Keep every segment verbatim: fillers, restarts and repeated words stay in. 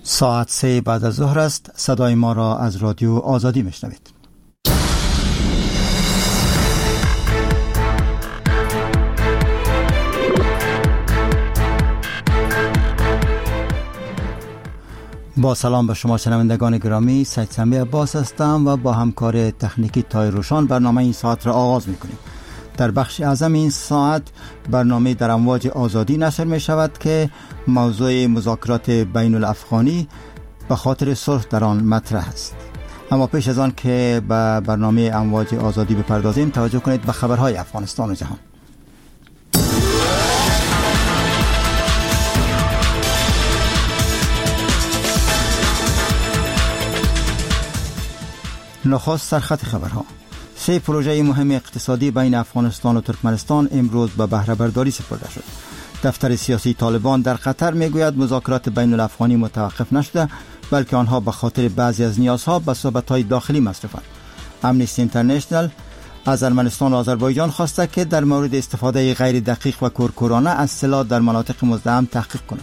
ساعت سه بعد از ظهر است. صدای ما را از رادیو آزادی میشنوید. با سلام به شما شنوندگان گرامی، سید سمی عباس هستم و با همکار تکنیکی تای روشان برنامه این ساعت را آغاز میکنیم. در بخش اعظم این ساعت برنامه در امواج آزادی نشر می شود که موضوع مذاکرات بین الافغانی به خاطر صلح در آن مطرح است. اما پیش از آن که به برنامه امواج آزادی بپردازیم، توجه کنید به خبرهای افغانستان و جهان. نخست سرخط خبرها. سه پروژه مهم اقتصادی بین افغانستان و ترکمنستان امروز به بهره برداری سپرده شد. دفتر سیاسی طالبان در قطر میگوید مذاکرات بین الافغانی متوقف نشده، بلکه آنها به خاطر بعضی از نیازها به صحبت‌های داخلی مصرفند. امنیستی اینترنشنال از ارمنستان و آذربایجان خواسته که در مورد استفاده غیر دقیق و کورکورانه از سلاح در مناطق مزدحم تحقیق کنند.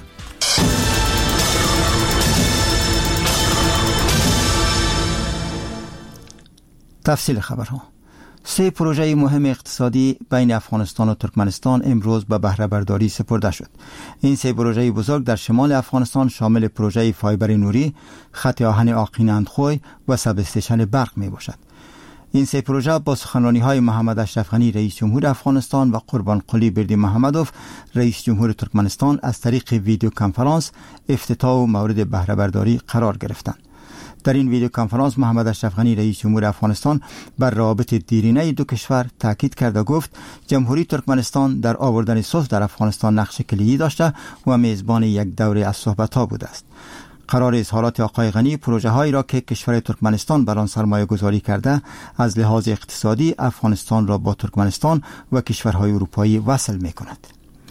تفصیل خبرها. سه پروژه مهم اقتصادی بین افغانستان و ترکمنستان امروز به بهره برداری سپرده شد. این سه پروژه بزرگ در شمال افغانستان شامل پروژه فایبر نوری، خط آهن آقین اندخوی و سب استیشن برق می باشد. این سه پروژه با سخنرانی های محمد اشرف غنی رئیس جمهور افغانستان و قربان قلی بردیمحمدوف رئیس جمهور ترکمنستان از طریق ویدیو کنفرانس افتتاح و مورد بهره برداری قرار گرفتند. در این ویدیو کنفرانس محمد اشرف غنی رئیس جمهور افغانستان بر روابط دیرینه دو کشور تاکید کرد و گفت جمهوری ترکمنستان در آوردن صلح در افغانستان نقش کلیدی داشته و میزبان یک دوره از صحبت‌ها بوده است. قرار اظهارات آقای غنی پروژه هایی را که کشور ترکمنستان بر آن سرمایه گذاری کرده از لحاظ اقتصادی افغانستان را با ترکمنستان و کشورهای اروپایی وصل می کند.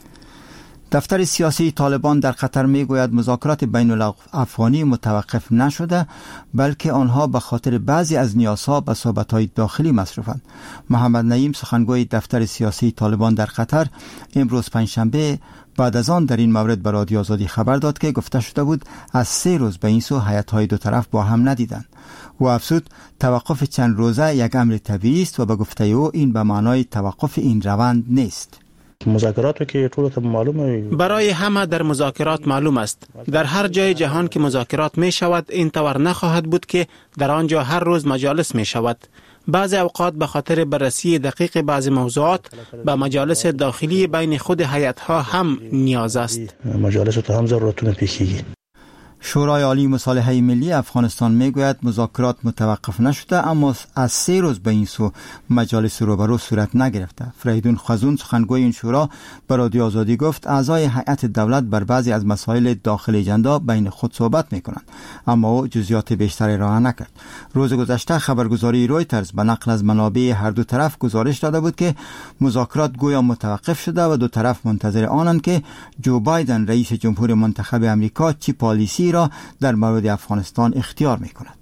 دفتر سیاسی طالبان در قطر میگوید مذاکرات بین الافغانی متوقف نشده، بلکه آنها به خاطر بعضی از نیازها به صحبت‌های داخلی مصرفند. محمد نعیم سخنگوی دفتر سیاسی طالبان در قطر امروز پنجشنبه بعد از آن در این مورد به رادیو آزادی خبر داد که گفته شده بود از سه روز به این سو هیئت‌های دو طرف با هم ندیدند. و افزود توقف چند روزه یک امر طبیعی است و به گفته او این به معنای توقف این روند نیست. مذاکرات که طولت معلومه برای همه در مذاکرات معلوم است. در هر جای جهان که مذاکرات می شود این طور نخواهد بود که در آنجا هر روز مجالس می شود. بعضی اوقات به خاطر بررسی دقیق بعضی موضوعات به مجالس داخلی بین خود هیئت‌ها هم نیاز است. مجالس تو هم ضرورتونه پیشی. شورای عالی مصالحه ملی افغانستان میگوید مذاکرات متوقف نشده، اما از سه روز به این سو مجالس روبرو صورت نگرفته. فریدون خزون سخنگوی این شورا به رادیو آزادی گفت اعضای هیئت دولت بر بعضی از مسائل داخل اجندا بین خود صحبت میکنند، اما او جزئیات بیشتری ارائه نکرد. روز گذشته خبرگزاری رویترز به نقل از منابع هر دو طرف گزارش داده بود که مذاکرات گویا متوقف شده و دو طرف منتظر آنند که جو بایدن رئیس جمهور منتخب امریکا چی پالیسی را در مورد افغانستان اختیار می کند.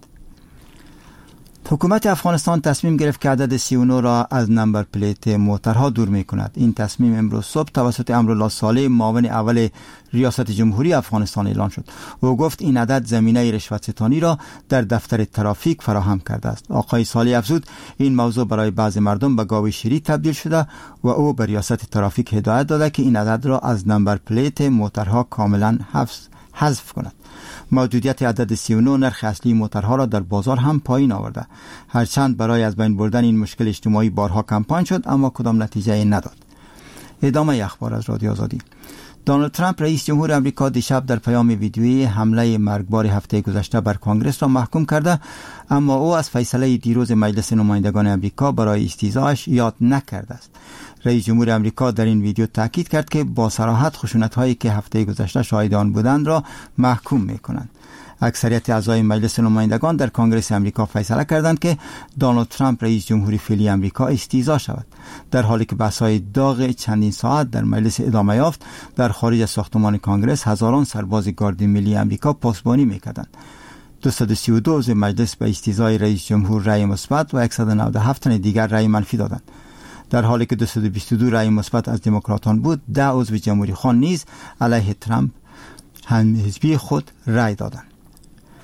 حکومت افغانستان تصمیم گرفت که عدد سی و نه را از نمبر پلیت موترها دور می کند. این تصمیم امروز صبح توسط امرالله صالح معاون اول ریاست جمهوری افغانستان اعلان شد. او گفت این عدد زمینه رشوت ستانی را در دفتر ترافیک فراهم کرده است. آقای صالح افزود این موضوع برای بعض مردم به گاوی شیری تبدیل شده و او به ریاست ترافیک هدایت داده که این عدد را از نمبر پلیت موترها کاملا حفظ حذف کند. موجودیت عدد سی و نه نرخ اصلی موترها را در بازار هم پایین آورده. هرچند برای از بین بردن این مشکل اجتماعی بارها کمپاین شد، اما کدام نتیجه نداد. ادامه اخبار از رادیو آزادی. دونالد ترامپ رئیس جمهور آمریکا دیشب در پیام ویدیویی حمله مرگبار هفته گذشته بر کنگره را محکوم کرده، اما او از فیصله دیروز مجلس نمایندگان آمریکا برای استیضاحش یاد نکرده است. رئیس جمهور آمریکا در این ویدیو تاکید کرد که با صراحت خشونت‌هایی که هفته گذشته شاهد آن بودند را محکوم می‌کنند. اکثریت اعضای مجلس نمایندگان در کنگره آمریکا فیصله کردند که دونالد ترامپ رئیس جمهوری فعلی آمریکا استیضاح شود، در حالی که بحث‌های داغ چندین ساعت در مجلس ادامه یافت. در خارج از ساختمان کنگره هزاران سرباز گارد ملی آمریکا پاسبانی می‌کردند. دویست و سی و دو عضو مجلس به استیضاح رئیس جمهور رأی مثبت و صد و نود و هفت تن دیگر رأی منفی دادند. در حالی که دویست و بیست و دو رأی مثبت از دموکراتان بود، ده عضو جمهوری خواه نیز علیه ترامپ هم حزبی خود رأی دادند.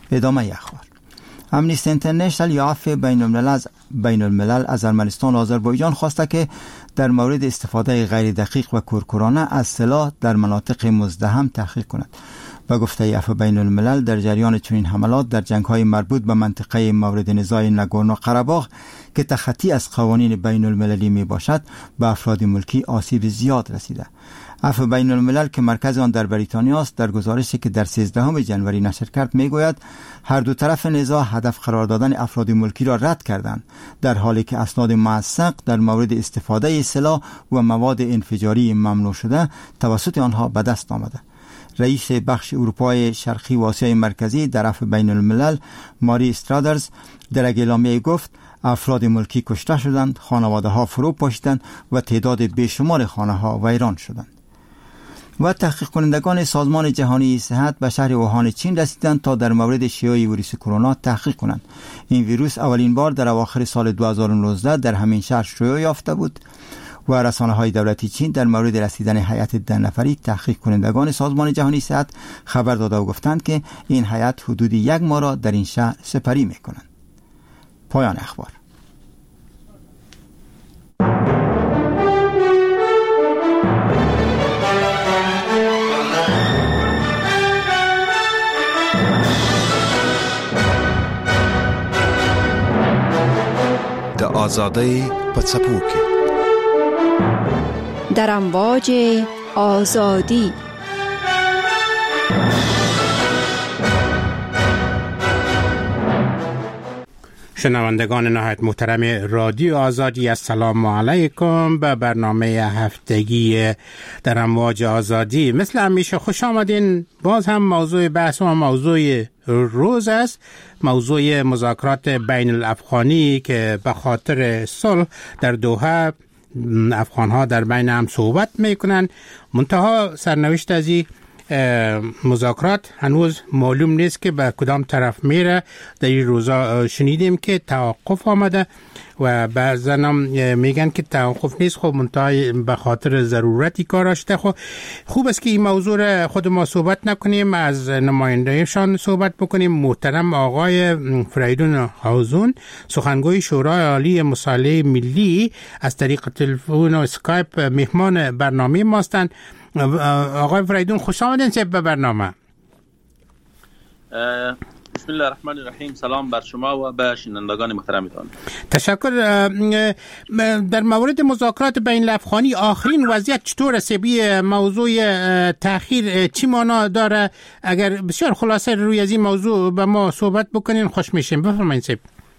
ادامه اخبار. امنیستی اینترنشنال یا عفو بین الملل از بین الملل از ارمنستان و آذربایجان خواسته که در مورد استفاده غیر دقیق و کورکورانه از سلاح در مناطق مزدحم تحقیق کند. با گفته عفو بین الملل در جریان چنین حملات در جنگ‌های مربوط به منطقه مورد نزاع ناگورنو قره‌باغ که تخطی از قوانین بین المللی می باشد به افراد ملکی آسیب زیاد رسیده. عفو بین الملل که مرکز آن در بریتانیا است در گزارشی که در سیزدهم ژانویه نشر کرد میگوید هر دو طرف نزاع هدف قرار دادن افراد ملکی را رد کردند، در حالی که اسناد موثق در مورد استفاده سلاح و مواد انفجاری ممنوع شده توسط آنها به دست آمده. رئیس بخش اروپای شرقی و آسیای مرکزی در عفو بین الملل ماری استرادرز در اعلامیه گفت افراد ملکی کشته شدند، خانواده ها فرو پاشیدند و تعداد بیشمار خانه ها ویران شدند. و تحقیق کنندگان سازمان جهانی صحت به شهر ووهان چین رسیدند تا در مورد شیوع ویروس کرونا تحقیق کنند. این ویروس اولین بار در اواخر سال دو هزار و نوزده در همین شهر شیوع یافته بود و رسانه‌های دولتی چین در مورد رسیدن هیئت ده نفری تحقیق کنندگان سازمان جهانی صحت خبر داده و گفتند که این هیئت حدود یک ماه را در این شهر سپری می‌کنند. پایان اخبار. د آزادی په څپو کې در امواج آزادی. شنوندگان نهایت محترم رادیو آزادی، السلام علیکم به برنامه هفتگی در امواج آزادی. مثل همیشه خوش آمدین. باز هم موضوع بحث و موضوع روز است، موضوع مذاکرات بین الافغانی که به خاطر صلح در دوحه افغانها در بین هم صحبت میکنن. منتها سرنوشت از این مذاکرات هنوز معلوم نیست که به کدام طرف میره. در این روزا شنیدیم که توقف آمده و بعضا میگن که توقف نیست، خب منتها به خاطر ضرورتی کار داشته. خب خوب است که این موضوع خود ما صحبت نکنیم، از نمایندهشان صحبت بکنیم. محترم آقای فریدون هاوزون، سخنگوی شورای عالی مصالحه ملی، از طریق تلفن و اسکایپ مهمان برنامه ما هستند. آقای فریدون خوش آمدین به برنامه. بسم الله الرحمن الرحیم. سلام بر شما و به شنوندگان محترمتان. تشکر. در مورد مذاکرات بین الافغانی آخرین وضعیت چطور است؟ بی موضوع تأخیر چی معنا داره؟ اگر بسیار خلاصه روی از این موضوع به ما صحبت بکنین خوش میشیم. بفرمایید سیب.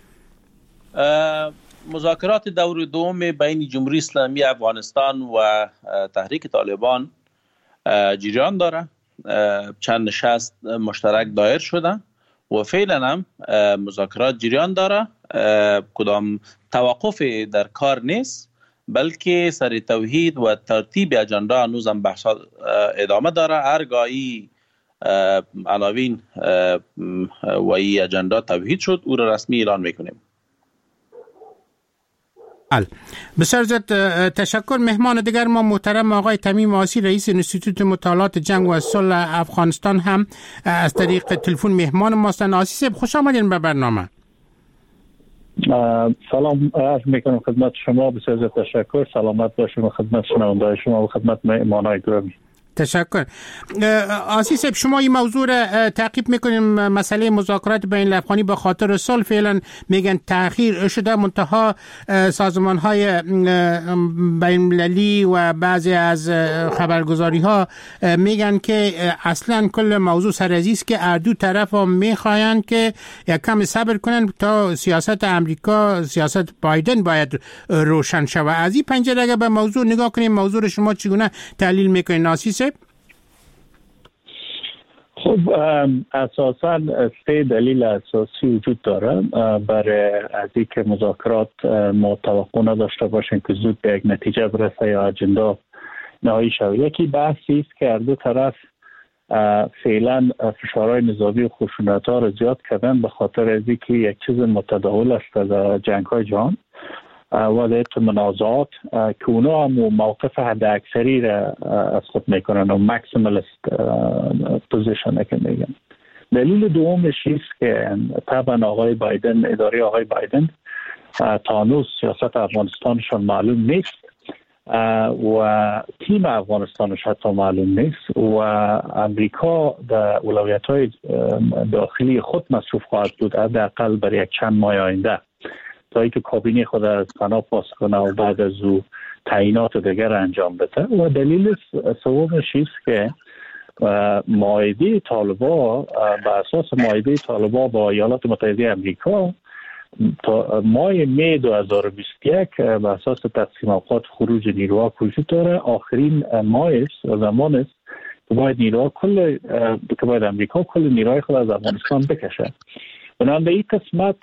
مذاکرات دور دوم بین جمهوری اسلامی افغانستان و تحریک طالبان جریان داره. چند نشست مشترک دایر شده و فعلا هم مذاکرات جریان داره. کدام توقف در کار نیست، بلکه سر توحید و ترتیب اجندا هنوز هم بحث ادامه داره. هرگاهی عناوین و این اجندا توحید شد او را رسمی اعلان میکنیم. بسیار زیاد تشکر. مهمان دیگر ما محترم آقای تمیم آسی، رئیس انستیتوت مطالعات جنگ و صلح افغانستان، هم از طریق تلفن مهمان ما هستند. آسی صاحب خوش آمدین به برنامه. سلام عرض میکنم خدمت شما. بسیار زیاد تشکر. سلامت باشیم خدمت شنونده‌های شما و خدمت مهمانای گرامی. تشکر. آسی صاحب، شما این موضوع را تعقیب میکنیم، مسئله مذاکرات بین الافغانی به خاطر صلح فعلا میگن تأخیر شده، منتها سازمان های بین المللی و بعضی از خبرگزاری ها میگن که اصلا کل موضوع سرازی است که هر دو طرف ها میخواین که یک کم صبر کنن تا سیاست امریکا، سیاست بایدن باید روشن شود. از این پنجره اگر به موضوع نگاه کنیم، موضوع شما چگونه تحلیل میکنین آسی صاحب؟ خب اساساً سه دلیل اساسی وجود داره برای از اینکه مذاکرات ما توقع نداشته باشیم که زود به یک نتیجه برسه یا اجندا نهایی شود. یکی بحثی است که هر دو طرف فعلا فشارهای نظامی و خشونت‌ها را زیاد کردن به خاطر از اینکه یک چیز متداول است در جنگ‌های جهان و در منازعات که اونا هم موقف حد اکثری را از خود میکنن و مکسیمالیست پوزیشن که میگن. دلیل دومش است که طبعا آقای بایدن، اداره آقای بایدن تا هنوز سیاست افغانستانشان معلوم نیست و تیم افغانستانش حتی معلوم نیست و امریکا در اولویت‌های داخلی خود مصروف خواهد بود حداقل برای یک چند ماه آینده تا اینکه کابینه خود از بنا پاس کنه و بعد از او تعیینات دیگر انجام بده. و دلیل سومش است که معاهده طالبان بر اساس معاهده طالبان با ایالات متحده آمریکا تا ماه می دو هزار و بیست و یک بر اساس تقسیم اوقات خروج نیروها وجود داره. آخرین ماه است، زمان است که باید نیروها کل که باید امریکا کل نیروهای خود از افغانستان بکشه. بنابراین این قسمت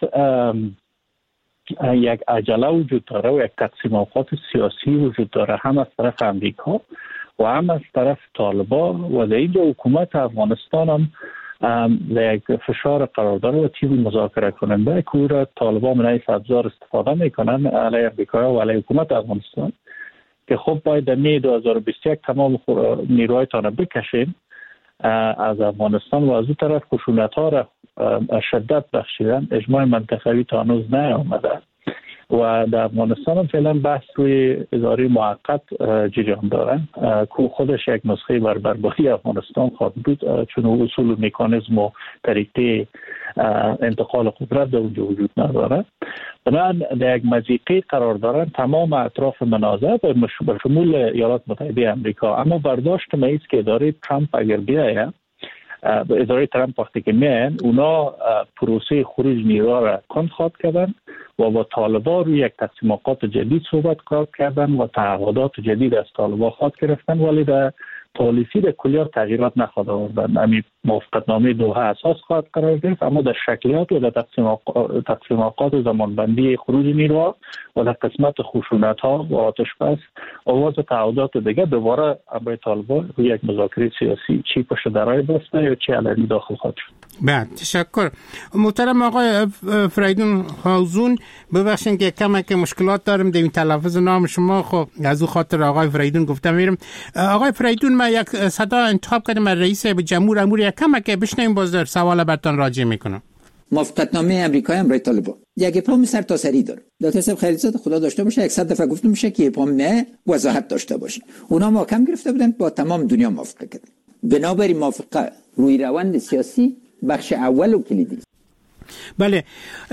یک عجله وجود داره و یک تقسیم اوقات سیاسی وجود داره، هم از طرف امریکا و هم از طرف طالبان و در اینجا حکومت افغانستان هم در یک فشار قرار داره و تیم مذاکره کننده که او را طالبان من این ابزار استفاده میکنن علیه امریکا و علیه حکومت افغانستان که خب باید در می دو هزار و بیست و یک تمام نیروهایتان را بکشین از افغانستان و از اون طرف خشونت ها را شدت بخشیدن. اجماع منطقوی تا هنوز نیامده و در افغانستان هم فعلا بحث روی اداره موقت جریان داره که خودش یک نسخه بر بربادی افغانستان خواهد بود، چون اصول و مکانیزم و طریقه انتقال قدرت در اونجا وجود نداره. بنابراین در یک مضیقه قرار دارن تمام اطراف منازعه به شمول ایالات متحده آمریکا. اما برداشت ما است که اداره ترامپ اگر بیاید، اداره ترامپ وقتی که میان اونا پروسه خروج نیروها را کند خواهد کردن و با طالبان روی یک تقسیم اوقات جدید صحبت خواهد کردن و تعهدات جدید از طالبان خواهد گرفتن، ولی در پالیسی در کلیات تغییرات نخواهد آوردن. همین موافقتنامه دوحه اساس خواهد قرار گرفت، اما در شکلیات و در تقسیم اوقات زمانبندی خروج نیروها و در قسمت خشونت ها و آتش بس آواز تعهدات دیگه دوباره برای طالبان روی یک مذاکره سیاسی چی پشت درای بسته یا چی علنی داخل خواهد شد. بله، تشکر. محترم آقای فریدون هازون، ببخشید که کم که مشکلات دارم در این تلفظ نام شما، خب از او خاطر آقای فریدون گفتم میرم. آقای فریدون، من یک صدا انتخاب کردم از رئیس جمهور امور، یک کم که بشنویم باز در سوال براتون راجع میکنم. موافقتنامه امریکایی هم برای طالبان یک اپرام سرتاسری داره. دکتر صاحب خیلیزاده خدا داشته باشه، صد دفعه گفته میشه که اپرام نه وضاحت داشته باشه. اونا محکم گرفته بودن، با تمام دنیا موافقه کردن. بنابراین موافقه روی روند سیاسی بخش اول و کلیدی. بله،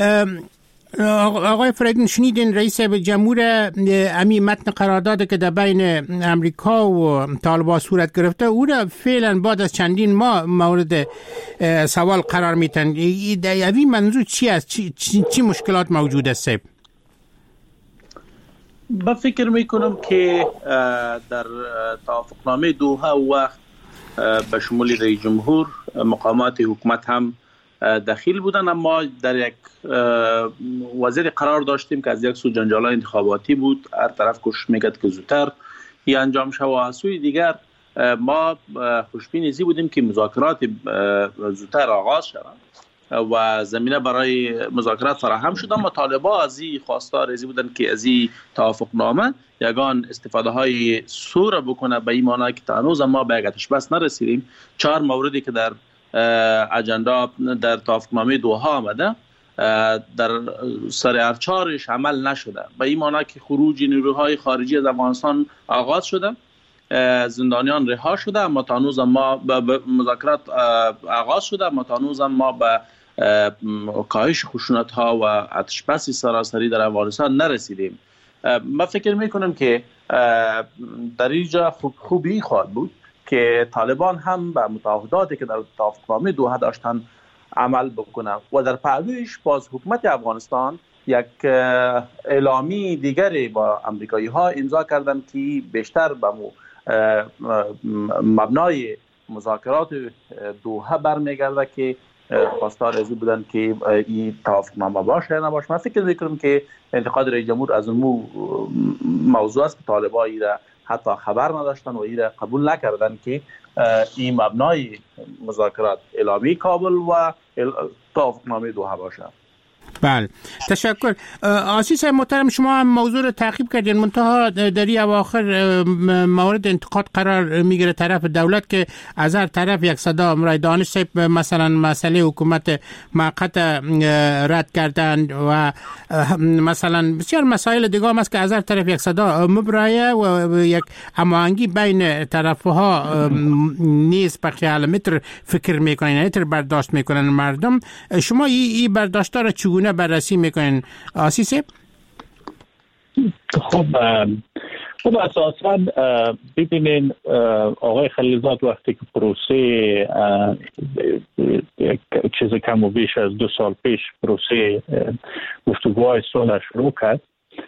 آقای فریدون شنیدین رئیس جمهور امی متن قرارداد که در بین امریکا و طالبان صورت گرفته، او را فعلا بعد از چندین ماه مورد سوال قرار میتن. دوی منظور چی است؟ چی, چی, چی مشکلات موجود است؟ با فکر میکنم که در توافقنامه دوحه و به شمول رئیس جمهور مقامات حکومت هم دخیل بودن، اما در یک وضعیت قرار داشتیم که از یک سو جنجال‌های انتخاباتی بود، هر طرف کوشش میکرد که زودتر ای انجام شود و از سوی دیگر ما خوشبین ازی بودیم که مذاکرات زودتر آغاز شود و زمینه برای مذاکرات فراهم شد. اما طالبان از این خواستار ازی بودن که از این توافقنامه یگان استفاده های سور بکنه، به این معنی که تا هنوز ما به یک آتش بس نرسیدیم. چهار موردی که در اجندا در توافقنامه دوحه آمده در سر هر چهارش عمل نشده، به این معنی که خروج نیروهای خارجی از افغانستان آغاز شده، زندانیان رها شده، اما تا هنوز ما به مذاکرات آغاز شده، اما تا هنوز ما به کاهش خشونت ها و آتش بس سراسری در افغانستان نرسیدیم. من فکر میکنم که در اینجا خوب خوبی خواهد بود که طالبان هم به متعهداتی که در توافقنامه دوحه داشتن عمل بکنه و در پهلویش باز حکومت افغانستان یک اعلامی دیگری با امریکایی ها امضا کردن که بیشتر به مبنای مذاکرات دوحه برمیگرده که خواستار ازی بودن که این توافقنامه باشه یا نباشه. من فکر میکنم که انتقاد رئیس جمهور از اون موضوع است که طالبان ایره حتی خبر نداشتن و ایره قبول نکردن که این مبنای مذاکرات اعلامی کابل و توافقنامه دوحه باشه. بله تشکر. آسیس محترم شما هم موضوع رو تعقیب کردین، منتها در این اواخر مورد انتقاد قرار میگیره طرف دولت که از هر طرف یک صدا امرای دانش صاحب مثلا مسئله حکومت موقت رد کردن و مثلا بسیار مسائل دیگه هم است که از هر طرف یک صدا مبرایه و یک هماهنگی بین طرفها نیست. بخش علامتر فکر میکنین ایتر برداشت میکنن مردم. شما این برداشت را چگونه بررسی میکنین آسیسه؟ خب خب اساساً ببینین آقای خلیلزاد وقتی که پروسه یک چیز کم و بیش از دو سال پیش پروسه گفتگوهای صلح شروع کرد،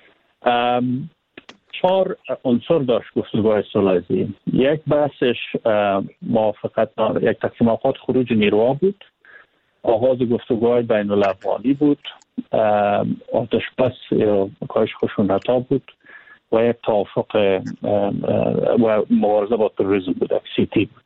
چهار عنصر داشت گفتگوهای صلح. یک بحثش موافقت، یک تقسیم اوقات خروج نیروها بود، آغاز گفتگوهای بین الافغانی بود، آتش بس یا کاهش خشونت‌ها بود و یک توافق و مبارزه با تروریسم بود، سی تی بود.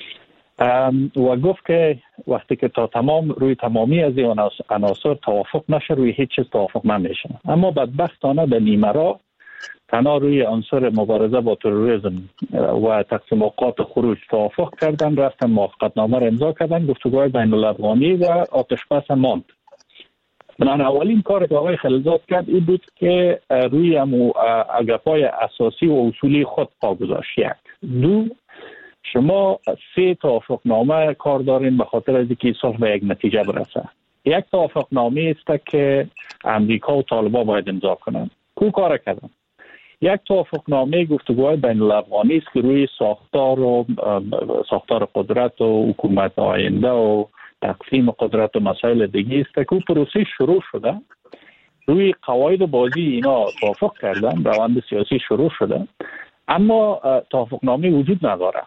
و گفت که وقتی که تا تمام روی تمامی از این عناصر توافق نشه روی هیچ چیز توافق نمیشه. اما بدبختانه به نیمه راه تنها روی عنصر مبارزه با تروریسم و تقسیم اوقات خروج توافق کردن، رفتن موافقتنامه را امضا کردن، گفتگوهای بین الافغانی و آتش بس ماند. بنابراین اولین کار که آقای خلیلزاد کرد این بود که روی اگپای اساسی و اصولی خود پا گذاشت. یک دو شما سه توافقنامه کار دارین به خاطر از اینکه صلح به یک نتیجه برسه. یک توافقنامه است که امریکا و طالبان باید امضا کنند. کو کار کردن؟ یک توافقنامه گفتگوهای بین الافغانی است که روی ساختار و ساختار قدرت و حکومت آینده و تقسیم قدرت و مسائل دیگه است که پروسه شروع شده، روی قواعد بازی اینا توافق کردن، روند سیاسی شروع شده، اما توافقنامه وجود نداره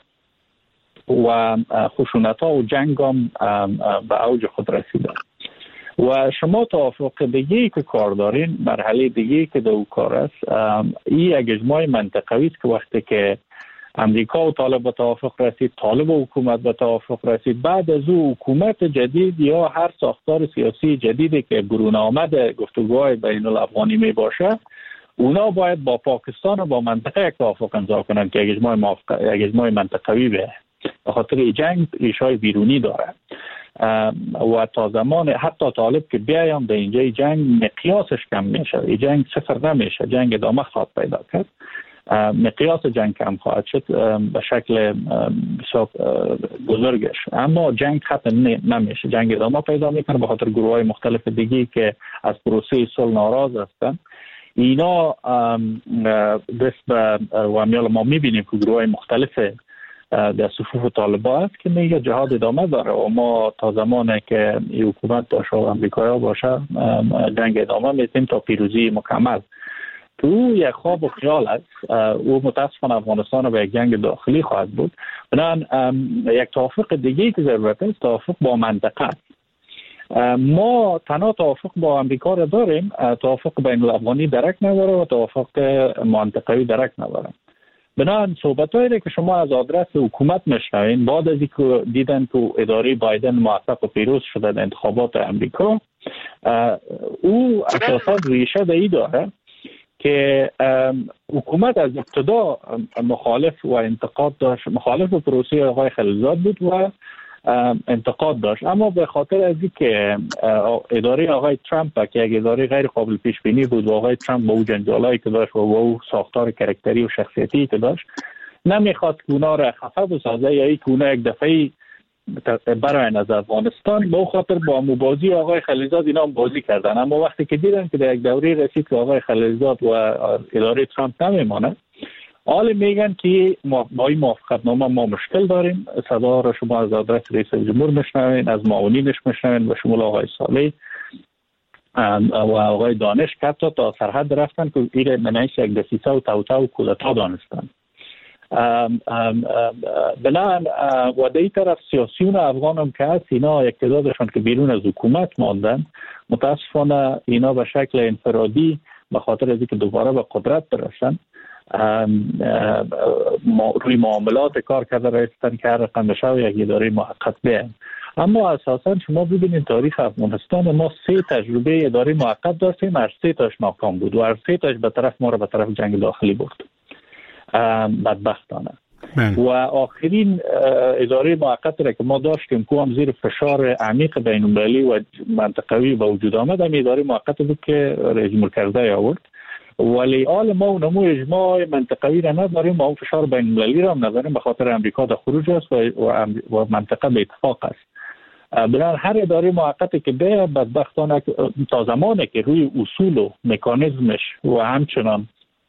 و خشونت ها و جنگ هم به اوج خود رسیده. و شما توافق دیگه‌ای که کار دارین، مرحله دیگه‌ای که دو کار است، این یک اجماع منطقوی است که وقتی که امریکا و طالب به توافق رسید، طالب و حکومت به توافق رسید، بعد از او حکومت جدید یا هر ساختار سیاسی جدیدی که برون آمد گفتگوهای بین الافغانی می باشه، اونا باید با پاکستان و با منطقه یک توافق امضا کنند که یک اجماع موافق، یک اجماع منطقوی به به خاطر جنگ ریشه‌های بیرونی داره و تا زمان حتی طالب که بیایم به اینجای جنگ مقیاسش کم میشه، این جنگ صفر نمیشه، جنگ ادامه خواهد پیدا کرد، مقیاس جنگ کم خواهد شد به شکل بسیار بزرگش، اما جنگ ختم نمیشه، جنگ ادامه پیدا میکنه به خاطر گروه های مختلف دیگی که از پروسه صلح ناراض هستن. اینا دست به و ما میبینیم که گروه های مختلف در صفوف طالبان است که میگه جهاد ادامه داره و ما تا زمانی که حکومت باشه و امریکایی باشه جنگ ادامه میتیم تا پیروزی مکمل. تو یک خواب و خیال است، او متاسفانه افغانستان به یک جنگ داخلی خواهد بود. بنابراین یک توافق دیگه که ضرورت است توافق با منطقه است. ما تنها توافق با امریکا را داریم، توافق بین الافغانی درک نداره و توافق منطقوی درک نداره. بنابراین صحبت‌هایی که شما از آدرس حکومت میشنوین بعد از اینکه دیدن که اداره بایدن موفق و پیروز شده در انتخابات امریکا، او اساساً ریشه به این داره که حکومت از ابتدا مخالف و انتقاد داشت، مخالف پروسه آقای خلیلزاد بود و انتقاد داشت، اما به خاطر از اینکه اداره آقای ترامپ که یک اداره غیر قابل پیش بینی بود و آقای ترامپ با او جنجالایی که داشت و با او ساختار کاراکتری و شخصیتی که داشت نمیخواد که اونا را خفه بسازه یا که اونا یک دفعه برای از افغانستان، به خاطر با مبازی آقای خلیلزاد اینا هم بازی کردن. اما وقتی که دیدن که در یک دوره رسید که آقای خلیلزاد و اداره ترامپ نمیمانه، حال میگن که ما با این موافقتنامه ما مشکل داریم. صدا را شما از آدرس رئیس جمهور میشنوین، از معاونینش میشنوین و شمول آقای صالح و آقای دانش که حتی تا سرحد رفتن که این منعیش یک دسیسه و توتا و کودتا دانستن. بنابراین و در این طرف سیاسیون افغان هم که هست، اینا یک تعدادشان که بیرون از حکومت ماندن، متاسفانه اینا به شکل انفرادی به خاطر از اینکه دوباره به قدرت برسن روی معاملات کار کرده رایستن که هر رقم بشه و یک اداره محقق بیان. اما اساسا شما ببینید تاریخ افغانستان ما سه تجربه اداره موقت داشتیم، هر سه تاش ناکام بود و هر سه تاش به طرف ما رو به طرف جنگ داخلی برد بدبختانه. و آخرین اداره موقت را که ما داشتیم که هم زیر فشار عمیق بین‌المللی و منطقوی به وجود آمد، هم اداره موقت بود که رئیس مرکزی آورد، ولی آل ما و نمو اجماع منطقوی را نداریم، ما فشار بین‌المللی را هم نداریم به خاطر امریکا در خروج است و, و منطقه به اتفاق است. بنابراین هر اداره موقتی که به بدبختانه تا زمانی که روی اصول و مکانیزمش و همچنان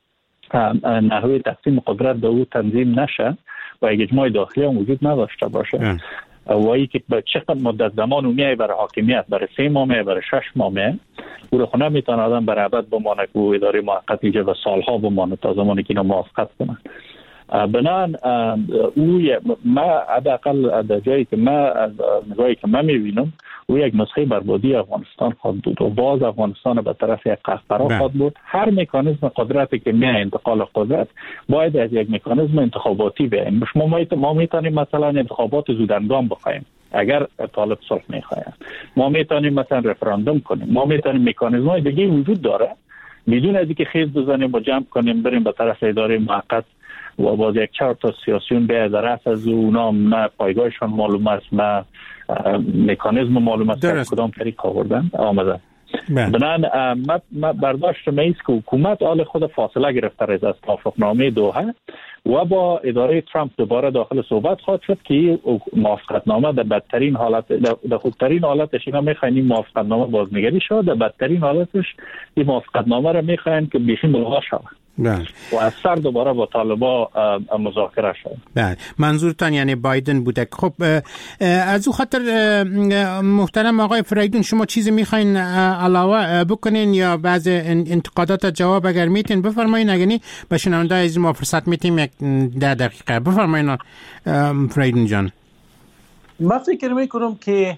نحوه تقسیم قدرت به او تنظیم نشه و یک اجماع داخلی هم وجود نداشته باشه و ای که به چقدر مدت زمان میای برای حاکمیت، برای سه ماه میای، برای شش ماه میای، او رو خونه میتونه آدم برای ابد بمانه که او اداره موقتی و سالها بمانه تا زمانی که اینا موافقت کنن. بنان او ما حداقل در جایی که ما نگاهی که من میبینم او یک نسخه بربادی افغانستان خواهد بود و باز افغانستان به طرف یک قهقرا خواهد بود. هر مکانیزم قدرتی که میاد انتقال قدرت باید از یک مکانیزم انتخاباتی بیایم. ما ما میتونیم مثلا انتخابات زودهنگام بخوایم اگر طالب صلح میخواهند، ما میتونیم مثلا رفراندوم کنیم، ما میتونیم مکانیزم‌های دیگه وجود داره بدون از اینکه خیز بزنیم و جمع کنیم بریم به طرف اداره موقت و باز یک چهار تا سیاسیون به درست از اونا نه پایگاهشان معلوم است نه مکانیزم معلوم است که کدام طریق آوردن آمدن. بنان ما برداشت میست که حکومت آل خود فاصله گرفته از توافقنامه دوحه و با اداره ترامپ دوباره داخل صحبت خواهد شد که موافقتنامه در بدترین حالت در خوبترین حالتش اینا میخواین این موافقتنامه بازنگری شد، در بدترین حالتش این موافقتنامه را میخواین که بیشی ملغا شود و از سر دوباره با طالبا مذاکره شد. بله، منظورتان یعنی بایدن بوده. خب از او خاطر محترم آقای فریدون شما چیزی میخواین علاوه بکنین یا بعض انتقادات جواب اگر میتین بفرمایین، اگر نه به شنونده از ما فرصت میتیم یک ده دقیقه. بفرمایین فریدون جان. من فکر میکنم که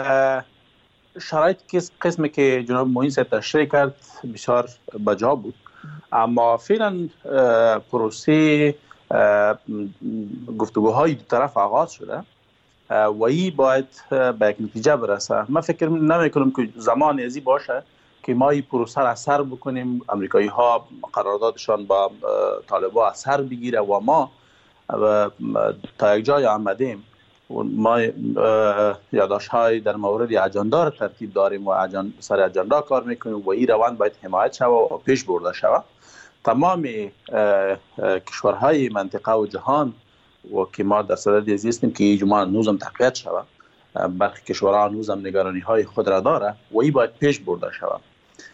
شرایط قسمی که جناب معین صاحب تشریح کرد بسیار بجا بود، اما فعلا پروسه گفتگوهای دو طرف آغاز شده و این باید به یک نتیجه برسه. من فکر نمی کنم که زمان ازی باشه که ما این پروسه را سر بکنیم، امریکایی ها قراردادشان با طالبان اثر بگیره و ما تا یک جای آمدیم. ما یادداشت های در مورد اجندا را ترتیب داریم و اجند سر اجندا کار میکنیم و این روند باید حمایت شود و پیش برده شود. تمام کشورهای منطقه و جهان و که ما در صدد هستیم که اجماع نوزم تقویت شود، برخی کشورها نوزم نگرانی های خود را داره و این باید پیش برده شود.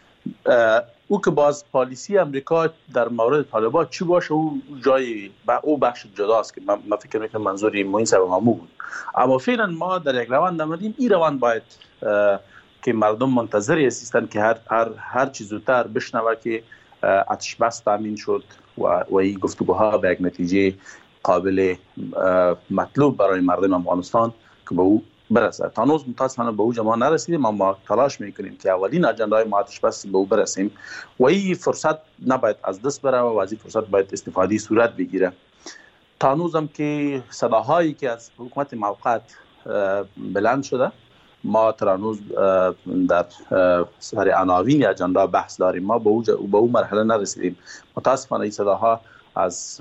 او که باز پالیسی امریکا در مورد طالبان چی باشه او جای با او بخش جداست که من فکر میکنم منظوری معین صاحب مامو بود. اما فعلا ما در یک روند آمدیم، این روند باید که مردم منتظری هستند که هر هر هر چیز زودتر بشنوه که آتش بس تامین شد و و این گفتگوها به یک نتیجه قابل مطلوب برای مردم افغانستان که به او برسه. تا هنوز متاسفانه به او جماع نرسیدیم، اما تلاش میکنیم که اولین اجندای ما آتش بس به او برسیم و این فرصت نباید از دست بره و از این فرصت باید استفاده صورت بگیره. تا هنوز هم که صداهایی که از حکومت موقت بلند شده ما تا هنوز در سر عناوین اجندا بحث داریم، ما به او به او مرحله نرسیدیم. متاسفانه این صداها از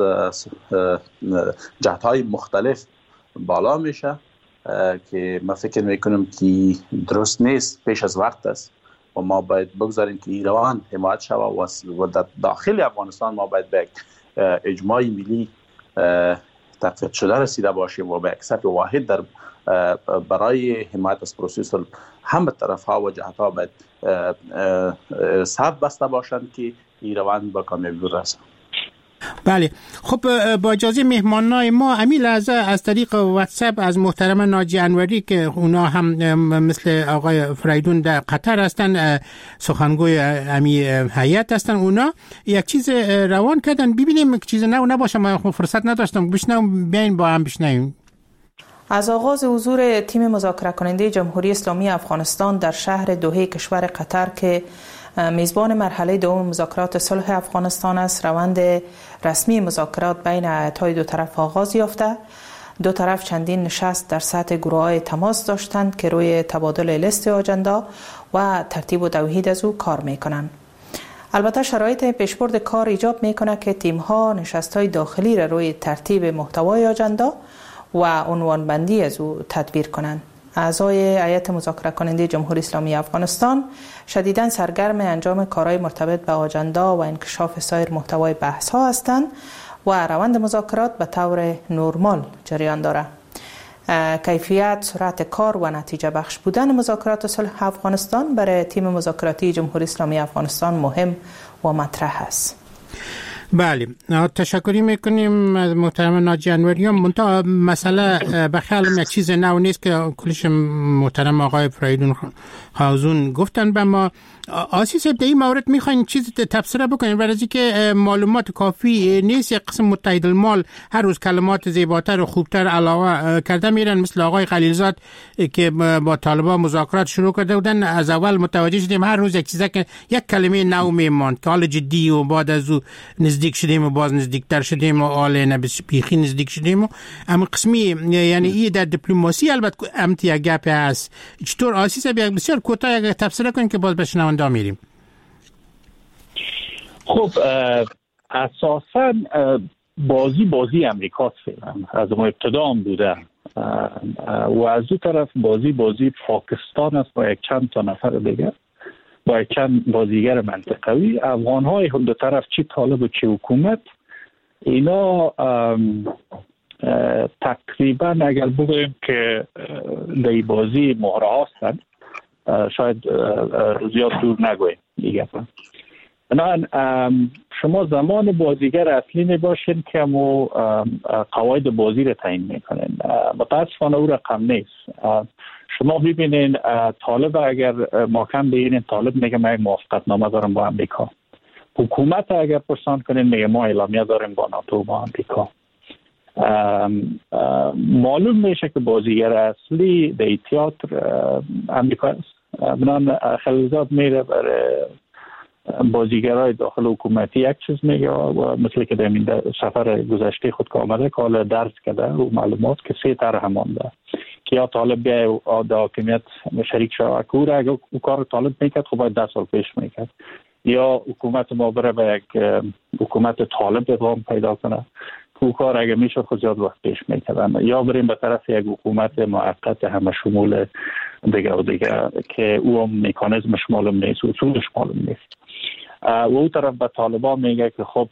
جهت‌های مختلف بالا میشه که من فکر میکنم که درست نیست، پیش از وقت است و ما باید بگذاریم که ایران حمایت شود و در داخل افغانستان ما باید به اجماع ملی تقویت شده رسیده باشیم و به یک صف واحد در برای حمایت از پروسه صلح همه طرف‌ها و جهت‌ها باید صف بسته باشند که ایران با کامیابی برسه. بله، خب با اجازه مهمانای ما امی لحظه از طریق واتساپ از محترم ناجی انوری که اونا هم مثل آقای فریدون در قطر هستن، سخنگوی امی هیئت هستن، اونا یک چیز روان کردن. ببینیم چیز نو نباشه، من فرصت نداشتم بشنوم، بیاین با هم بشنویم. از آغاز حضور تیم مذاکره کننده جمهوری اسلامی افغانستان در شهر دوحه کشور قطر که میزبان مرحله دوم مذاکرات صلح افغانستان است، روند رسمی مذاکرات بین هیئت‌های دو طرف آغاز یافته. دو طرف چندین نشست در سطح گروه‌های تماس داشتند که روی تبادل لیست آجندا و ترتیب و توحید از او کار میکنند. البته شرایط پیشبرد کار ایجاب میکنه که تیم‌ها نشست‌های داخلی را روی ترتیب محتوای آجندا و عنوان بندی از او تدبیر کنند. اعضای هیئت مذاکره کننده جمهوری اسلامی افغانستان شدیداً سرگرم انجام کارهای مرتبط به آجندا و انکشاف سایر محتوای بحث ها هستند و روند مذاکرات به طور نرمال جریان دارد. کیفیت، سرعت کار و نتیجه بخش بودن مذاکرات صلح افغانستان برای تیم مذاکراتی جمهوری اسلامی افغانستان مهم و مطرح است. بله، تشکری میکنیم از محترم ناجی انوریان. منتها مسئله بخیالم یک چیز نو نیست که کلش محترم آقای فریدون خازون گفتن به ما. آسیس در این مورد میخواین چیز تفسیر بکنین؟ برای که معلومات کافی نیست. یک قسم متحد المال هر روز کلمات زیباتر و خوبتر علاوه کرده میرن، مثل آقای خلیلزاد که با طالبان مذاکرات شروع کرده بودن. از اول متوجه شدیم هر روز یک چیزه که یک کلمه نو میماند که حال جدی و بعد از او نزدیک شدیم و باز نزدیکتر شدیم و حال نبیخی نزدیک شدیم و اما قسمی یعنی این در دیپلماسی البته امتی یک گپ هست. چطور آسیس بسیار کوتاه اگه تفسیر کنین که باز بشنونده میریم. خب اساسا بازی بازی امریکاست فعلا، از ما ابتدا هم بوده و از اون طرف بازی بازی پاکستان است با یک چند تا نفر دیگه، با یک چند بازیگر منطقوی. افغان های دو طرف چی طالب و چی حکومت، اینا تقریبا اگر بگویم که در بازی مهره هستند، شاید زیاد دور نگویم دیگه. بنابراین شما زمان بازیگر اصلی نباشین که مو قواعد بازی رو تعیین میکنین. متاسفانه او رقم نیست. شما ببینین طالب اگر محکم بگیرین، طالب میگه من موافقت نامه دارم با امریکا. حکومت اگر پرسان کنین میگه ما اعلامیه داریم با ناتو با امریکا. معلوم میشه که بازیگر اصلی در تئاتر امریکا است. بنابراین خلیلزاد میره برای بازیگرای داخل حکومتی یک چیز میگه و مثل که در سفر گذشته خود که آمده که حالا درس کرده و معلومات که سه طرح همانده که یا طالب بیای در حاکمیت شریک شد که او را اگر او کار طالب میکرد خب باید ده سال پیش میکرد، یا حکومت ما بره به یک حکومت طالب ادغام پیدا کنه که او کار اگر میشد خود زیاد وقت پیش میکردن، یا بریم به طرف یک حکومت موقت همه شمول دیگه و دیگه که او هم مکانیزمش معلوم نیست، اصولش معلوم نیست. و او طرف به طالبان میگه که خب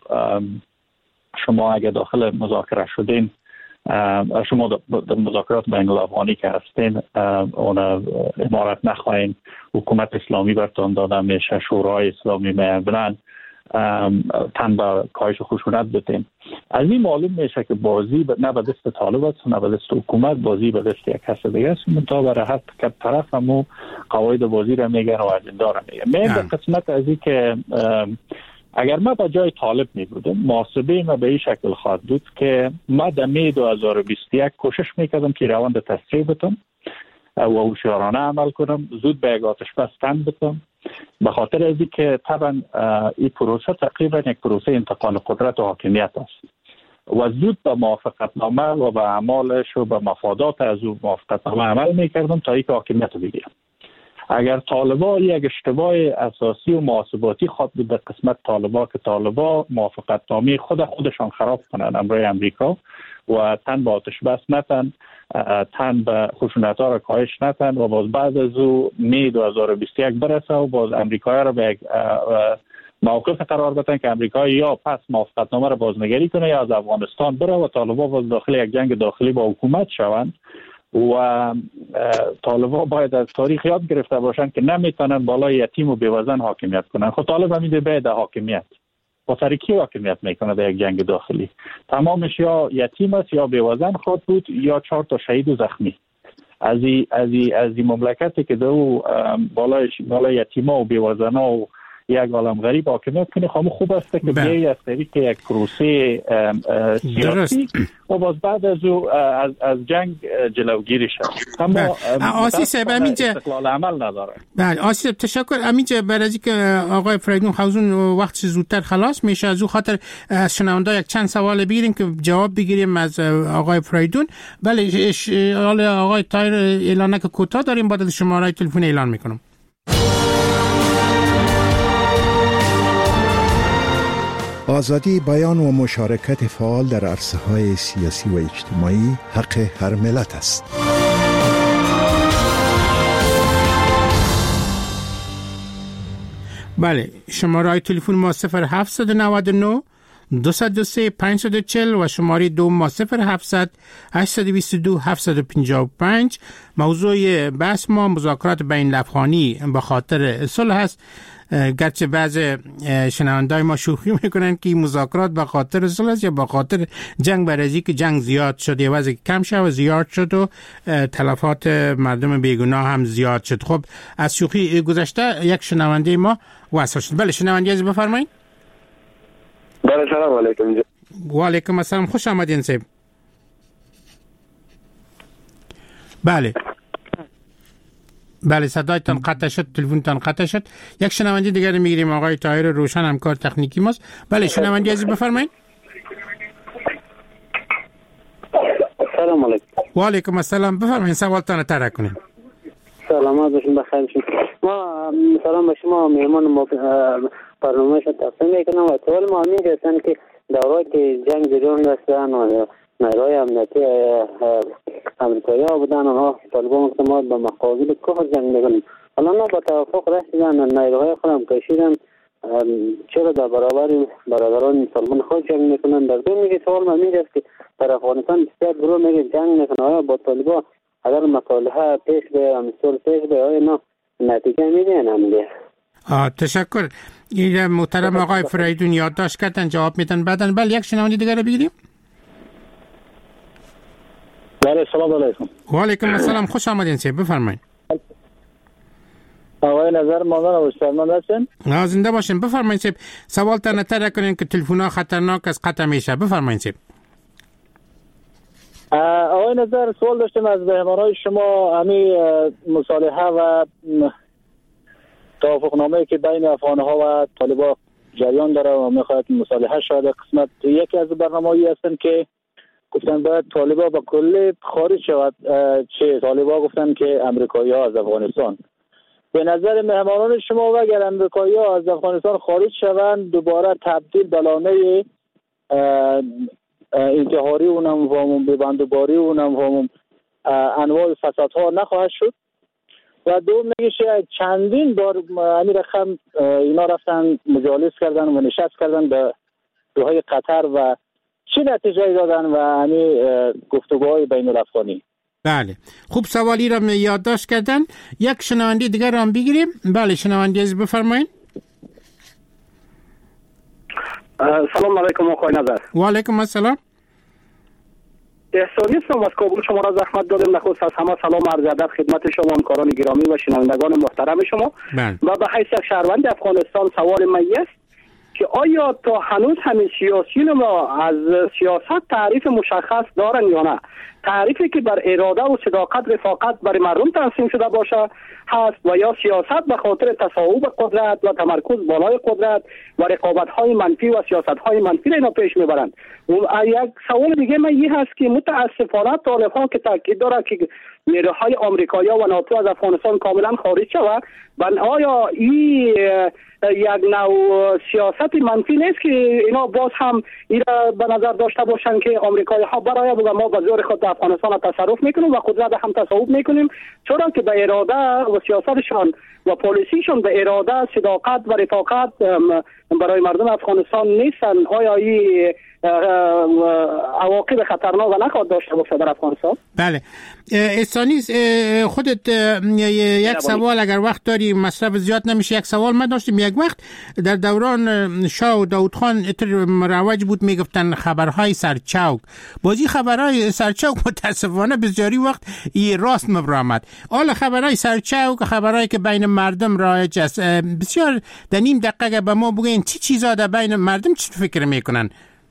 شما اگه داخل مذاکره شدین، شما در مذاکرات بین الافغانی که هستین اون امارت نخواهین، حکومت اسلامی برتان داده میشه، شورای اسلامی میبنن، تن به کاهش خشونت بتین. از این معلوم میشه که بازی نه به دست طالب است نه به دست حکومت، بازی به دست یک کس دیگه است. منتها برای هر طرف همو قواعد بازی را میگن و اجندا را میگن. من به قسمت از این که اگر ما به جای طالب می بودم، محاسبه ما به این شکل خواهد بود که ما در می دو هزار و بیست و یک کوشش میکردم که روند تسریع بتم و هوشیارانه عمل کنم، زود به یک آتش بس تن بتم، به خاطر از که طبعا این پروسه تقریبا یک پروسه انتقال قدرت و حاکمیت است و زود به موافقت نامه و به اعمالش و به مفادات از او موافقت نامه عمل میکردم تا اینکه حاکمیت رو بگیرم. اگر طالبا یک اشتباه اساسی و محاسباتی خواهد بود در قسمت طالبا که طالبا موافقت نامه خود خودشان خراب کنند امروی امریکا و تن به آتش بس نتن، تن به خشونت ها را کاهش نتن و باز بعد از او می دو هزار و بیست و یک برسه و باز امریکایی را به یک موقف قرار بدن که امریکا یا پس موافقت نامه را بازنگری کنه یا از افغانستان بره و طالبا باز داخل یک جنگ داخلی با حکومت شوند. و طالبان باید از تاریخ یاد گرفته باشند که نمیتونن بالای یتیم و بیوزن حاکمیت کنن. خب طالب هم میده بعد حاکمیت با سرکی حاکمیت میکنه در یک جنگ داخلی، تمامش یا یتیم است یا بیوزن خود بود یا چهار تا شهید و زخمی. از این از این از این مملکتی که دو بالای بالای یتیما و بیوزنا و یک عالم غریب حاکمیت کنه خام خوب است که بیایی از طریق یک پروسه سیاسی و باز بعد از او از, از جنگ جلوگیری شد. اما آسی صاحب همینجا استقلال عمل نداره. بله آسی صاحب تشکر. همینجا برای اینکه آقای فریدون خوزون وقت زودتر خلاص میشه از او خاطر از شنونده یک چند سوال بگیریم که جواب بگیریم از آقای فریدون. بله حالا آقای تایر اعلانه که کوتاه داریم بعد شماره تلفن اعلان میکنم. آزادی بیان و مشارکت فعال در عرصه‌های سیاسی و اجتماعی حق هر ملت است. بله شماره تلفن ما صفر هفت نه نه دو صفر سه پنج چهار صفر و شماره دو ما صفر هفتصد هشت دو دو هفت پنج پنج. موضوع بحث ما مذاکرات بین الافغانی به خاطر صلح است. گرچه بعض شنوندای ما شوخی میکنن که مذاکرات به خاطر صلح است یا به خاطر جنگ، برای که جنگ زیاد شد، وضع کم شد و زیاد شد و تلفات مردم بیگناه هم زیاد شد. خب از شوخی گذشته یک شنونده ما واسه شد. بله شنونده از بفرمایید. بله سلام علیکم. و علیکم السلام، خوش آمدین صاحب. بله بله صدایتان قطع شد، تلفنتان قطع شد. یک شنونده دیگر میگیریم، آقای طاهر روشن همکار تکنیکی ماست. بله شنونده عزیز بفرمایید. سلام علیکم. و علیکم السلام، بفرمایید سوالتان طرح کنید. سلامت باشین، بخیر باشین. ما سلام به شما مهمان برنامه شد تقسیم میکنم و سوال ما همین هستن که دورایی که جنگ جریان داشتن و نیروهای امنیتی امریکایی ها بودن، آنها طالبان ما به مقابل کفر جنگ میکنیم. حالا نه با توافق رسیدن، نیروهای خود هم کشیدن، چرا در برابر برادران طالبان خود جنگ میکنن؟ در دو میگه سوال من اینجاست که در افغانستان بسیار گروه میگه جنگ میکنه، آیا با طالبان اگر مصالحه پیش به امثال پیش به آیا نه نتیجه میدین هم دیگه؟ آه تشکر. این محترم آقای فریدون یادداشت کردن، جواب میدن بعدن. بله یک شنونده دیگر رو بگیریم. بله سلام علیکم. و علیکم السلام، خوش آمدین صاحب بفرمایید. آقای نظر ماندن استاد هستین؟ نه زنده باشین، بفرمایید صاحب. سوال تا نتر کنین که تلفن‌ها خطرناک از قطع میشه. بفرمایید صاحب. آقای نظر سوال داشتم از مهمانای شما، همین مصالحه و توافقنامه‌ای که بین افغان‌ها و طالبان جریان داره و می‌خواد مصالحه شده، قسمت یکی از برنامه‌ای هستن که گفتن باید طالبان با کل خارج شود. چه طالبان گفتن که امریکایی‌ها از افغانستان. به نظر مهمانان شما و اگر امریکایی‌ها از افغانستان خارج شوند دوباره تبدیل به لانه انتحاری و نموامون به بندوباری و نموامون انواع فسادها نخواهد شد. و دوم میگه چندین بار امیر رقم اینا رفتن مجالس کردن و نشست کردن به روهای قطر و چه نتیجه دادن و همین گفتگوهای بین الافغانی. بله خوب سوالی را یادداشت کردن. یک شنونده دیگر را هم بگیریم. بله شنونده از بفرمایید. سلام علیکم آقای نظر. و علیکم السلام. احسانی هستم از کابل، شما را زحمت دادم. نخست از همه سلام عرض ادب خدمت شما همکاران گرامی و شنوندگان محترم شما. بله. و به حیث یک شهروند افغانستان سوال من است که آیا تا هنوز همین سیاسیون ما از سیاست تعریف مشخص دارن یا نه؟ تعریفی که بر اراده و صداقت رفاقت برای مردم تنظیم شده باشه هست و یا سیاست به خاطر تصاحب قدرت و تمرکز بالای قدرت و رقابت‌های منفی و سیاست‌های منفی را اینا پیش میبرند. و یک سوال دیگه من این هست که متاسفانه طالب‌ها که تاکید داره که نیروهای آمریکایی و ناتو از افغانستان کاملا خارج شود، بل آیا این یک نوع سیاست منفی نیست که اینا باز هم این را به نظر داشته باشند که آمریکایی ها برای و ما به زور خود افغانستان تصرف میکنیم و قدرت هم تصاحب میکنیم، چرا که به اراده و سیاستشان و پالیسیشون به اراده صداقت و رفاقت برای مردم افغانستان نیستن؟ آیا این عواقب خطرناک و نخواهد داشته باشه در افغانستان. بله احسانی خودت یک سوال اگر وقت داری، مصرف زیاد نمیشه، یک سوال من داشتم. یک وقت در دوران شاه و داود خان مروج بود میگفتن خبرهای سرچوک، بازی خبرهای سرچوک متاسفانه بسیاری وقت ای راست مبرامد. حالا خبرهای سرچوک خبرهایی که بین مردم رایج است، بسیار در نیم دقیقه به ما بگین چی چیزا در بین مردم چی فکر میکنن؟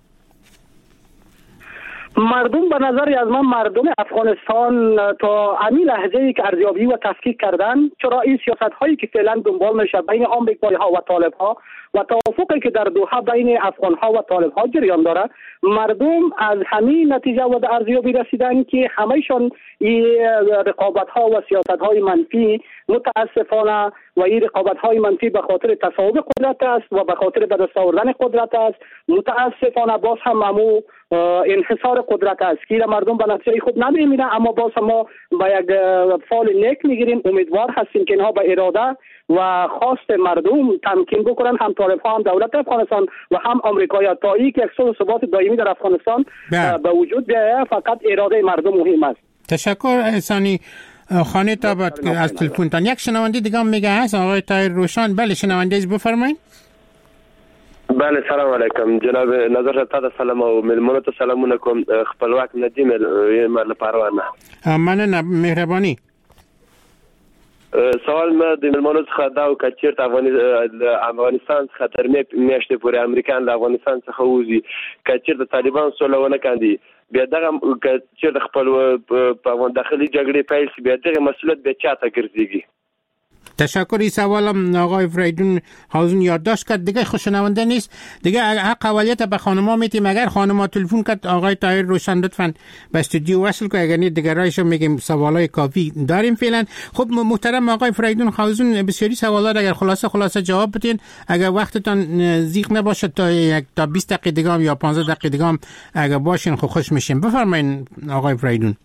مردم به نظر از من مردم افغانستان تا همین لحظه‌ای که ارزیابی و تفکیک کردن، چرا این سیاست هایی که فعلا دنبال میشه بین آمریکایی ها و طالب ها و توافقی که در دوحه بین افغان ها و طالب ها جریان داره، مردم از همین نتیجه و در ارزیابی رسیدن که همهشان این رقابت ها و سیاست های منفی متاسفانه و این رقابت های منفی به خاطر تصاحب قدرت است و به خاطر به دست آوردن قدرت است. متاسفانه باز هم همو انحصار قدرت است که مردم به نتیجه خوب نمیبینن، اما باز هم ما با یک فال نیک میگیریم. امیدوار هستیم که اینها به اراده و خواست مردم تمکین بکنن، هم طالب ها هم دولت افغانستان و هم آمریکایی‌ها، تا اینکه یک صلح و ثبات دائمی در افغانستان به وجود بیاید. فقط اراده مردم مهم است. تشکر احسانی خانه تابت از تلفنتان. یک شنونده دیگه میگه هست آقای طاهر روشن. بله شنونده از بفرمایید. بله سلام علیکم جناب نظر تا سلام او ملمونو ته سلامونه کوم. خپلواک ندیم مل پروانه مننه مهرباني. سوال ما د ملمونو څخه دا او کچیر افغانستان خطر میاشته پورې امریکایان له افغانستان څخه وځي، کچیر د طالبان سولونه کاندي بیا دغه کچیر د خپل په داخلي جګړې پیل شي، بیا دغه مسئولیت به چاته ګرځيږي؟ تشکر. این سوالم آقای فریدون هاوزن یادداشت کرد، دیگه خوشنونده نیست دیگه. حق اولیت به خانم‌ها میتیم، اگر خانم‌ها تلفن کرد آقای طاهر روشن لطفاً به استودیو وصل کنه، اگر نه دیگه رایشو میگیم سوالای کافی داریم فعلا. خب محترم آقای فریدون هاوزن، بسیاری سوالات اگر خلاصه خلاصه جواب بدین، اگر وقتتان زیغ نباشه تا یک تا بیست دقیقه دیگه یا پانزده دقیقه دیگه هم اگر باشین خب خوش میشیم. بفرمایید آقای فریدون.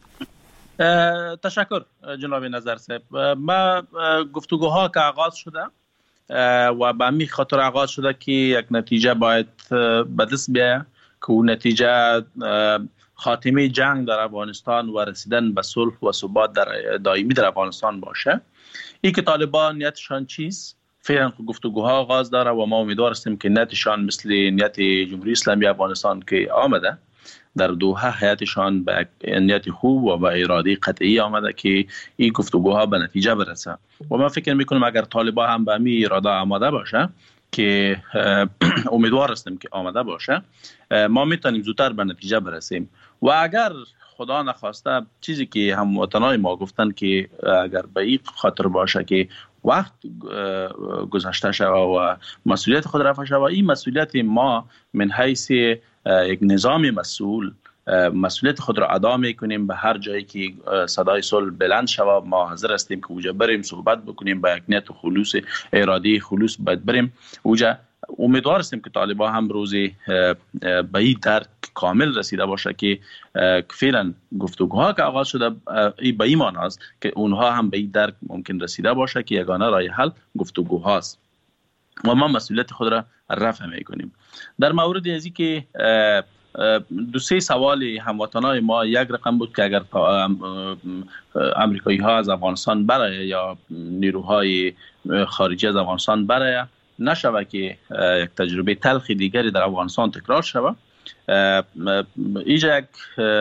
تشکر جناب نظر صاحب. ما گفتگوها که آغاز شده و به همین خاطر آغاز شده که یک نتیجه باید به دست بیاید که اون نتیجه خاتمه جنگ در افغانستان و رسیدن به صلح و ثبات در دائمی در افغانستان باشه. این که طالبان نیتشان چیست؟ فعلا گفتگوها آغاز داره و ما امیدوار هستیم که نیتشان مثل نیت جمهوری اسلامی افغانستان که آمده در دوحه حیاتشان به نیت خوب و به اراده قطعی آمده که این گفتگوها به نتیجه برسه و من فکر میکنم اگر طالبان هم به همین اراده آماده باشه که امیدوار هستیم که آماده باشه، ما میتونیم زودتر به نتیجه برسیم. و اگر خدا نخواسته چیزی که هموطنای ما گفتن که اگر به این خاطر باشه که وقت گذشته شود و مسئولیت خود رفع شود، این مسئولیت ما من حیث یک نظام مسئول مسئولیت خود را ادا میکنیم. به هر جایی که صدای صلح بلند شود ما حاضر هستیم که اوجا بریم صحبت بکنیم، با یک نیت خلوص اراده خلوص باید بریم اوجا. امیدوار هستیم که طالبان هم روزی به این درک کامل رسیده باشه که فعلا گفتگوها که آغاز شده به این معنی است که اونها هم به این درک ممکن رسیده باشه که یگانه راه حل گفتگوهاست و ما مسئولیت خود را رفع میکنیم. در مورد ازی که دو سه سوال هموطنای ما، یک رقم بود که اگر امریکایی ها از افغانستان برای یا نیروهای خارجی از افغانستان برای نشوه که یک تجربه تلخی دیگری در افغانستان تکرار شوه، اینجا یک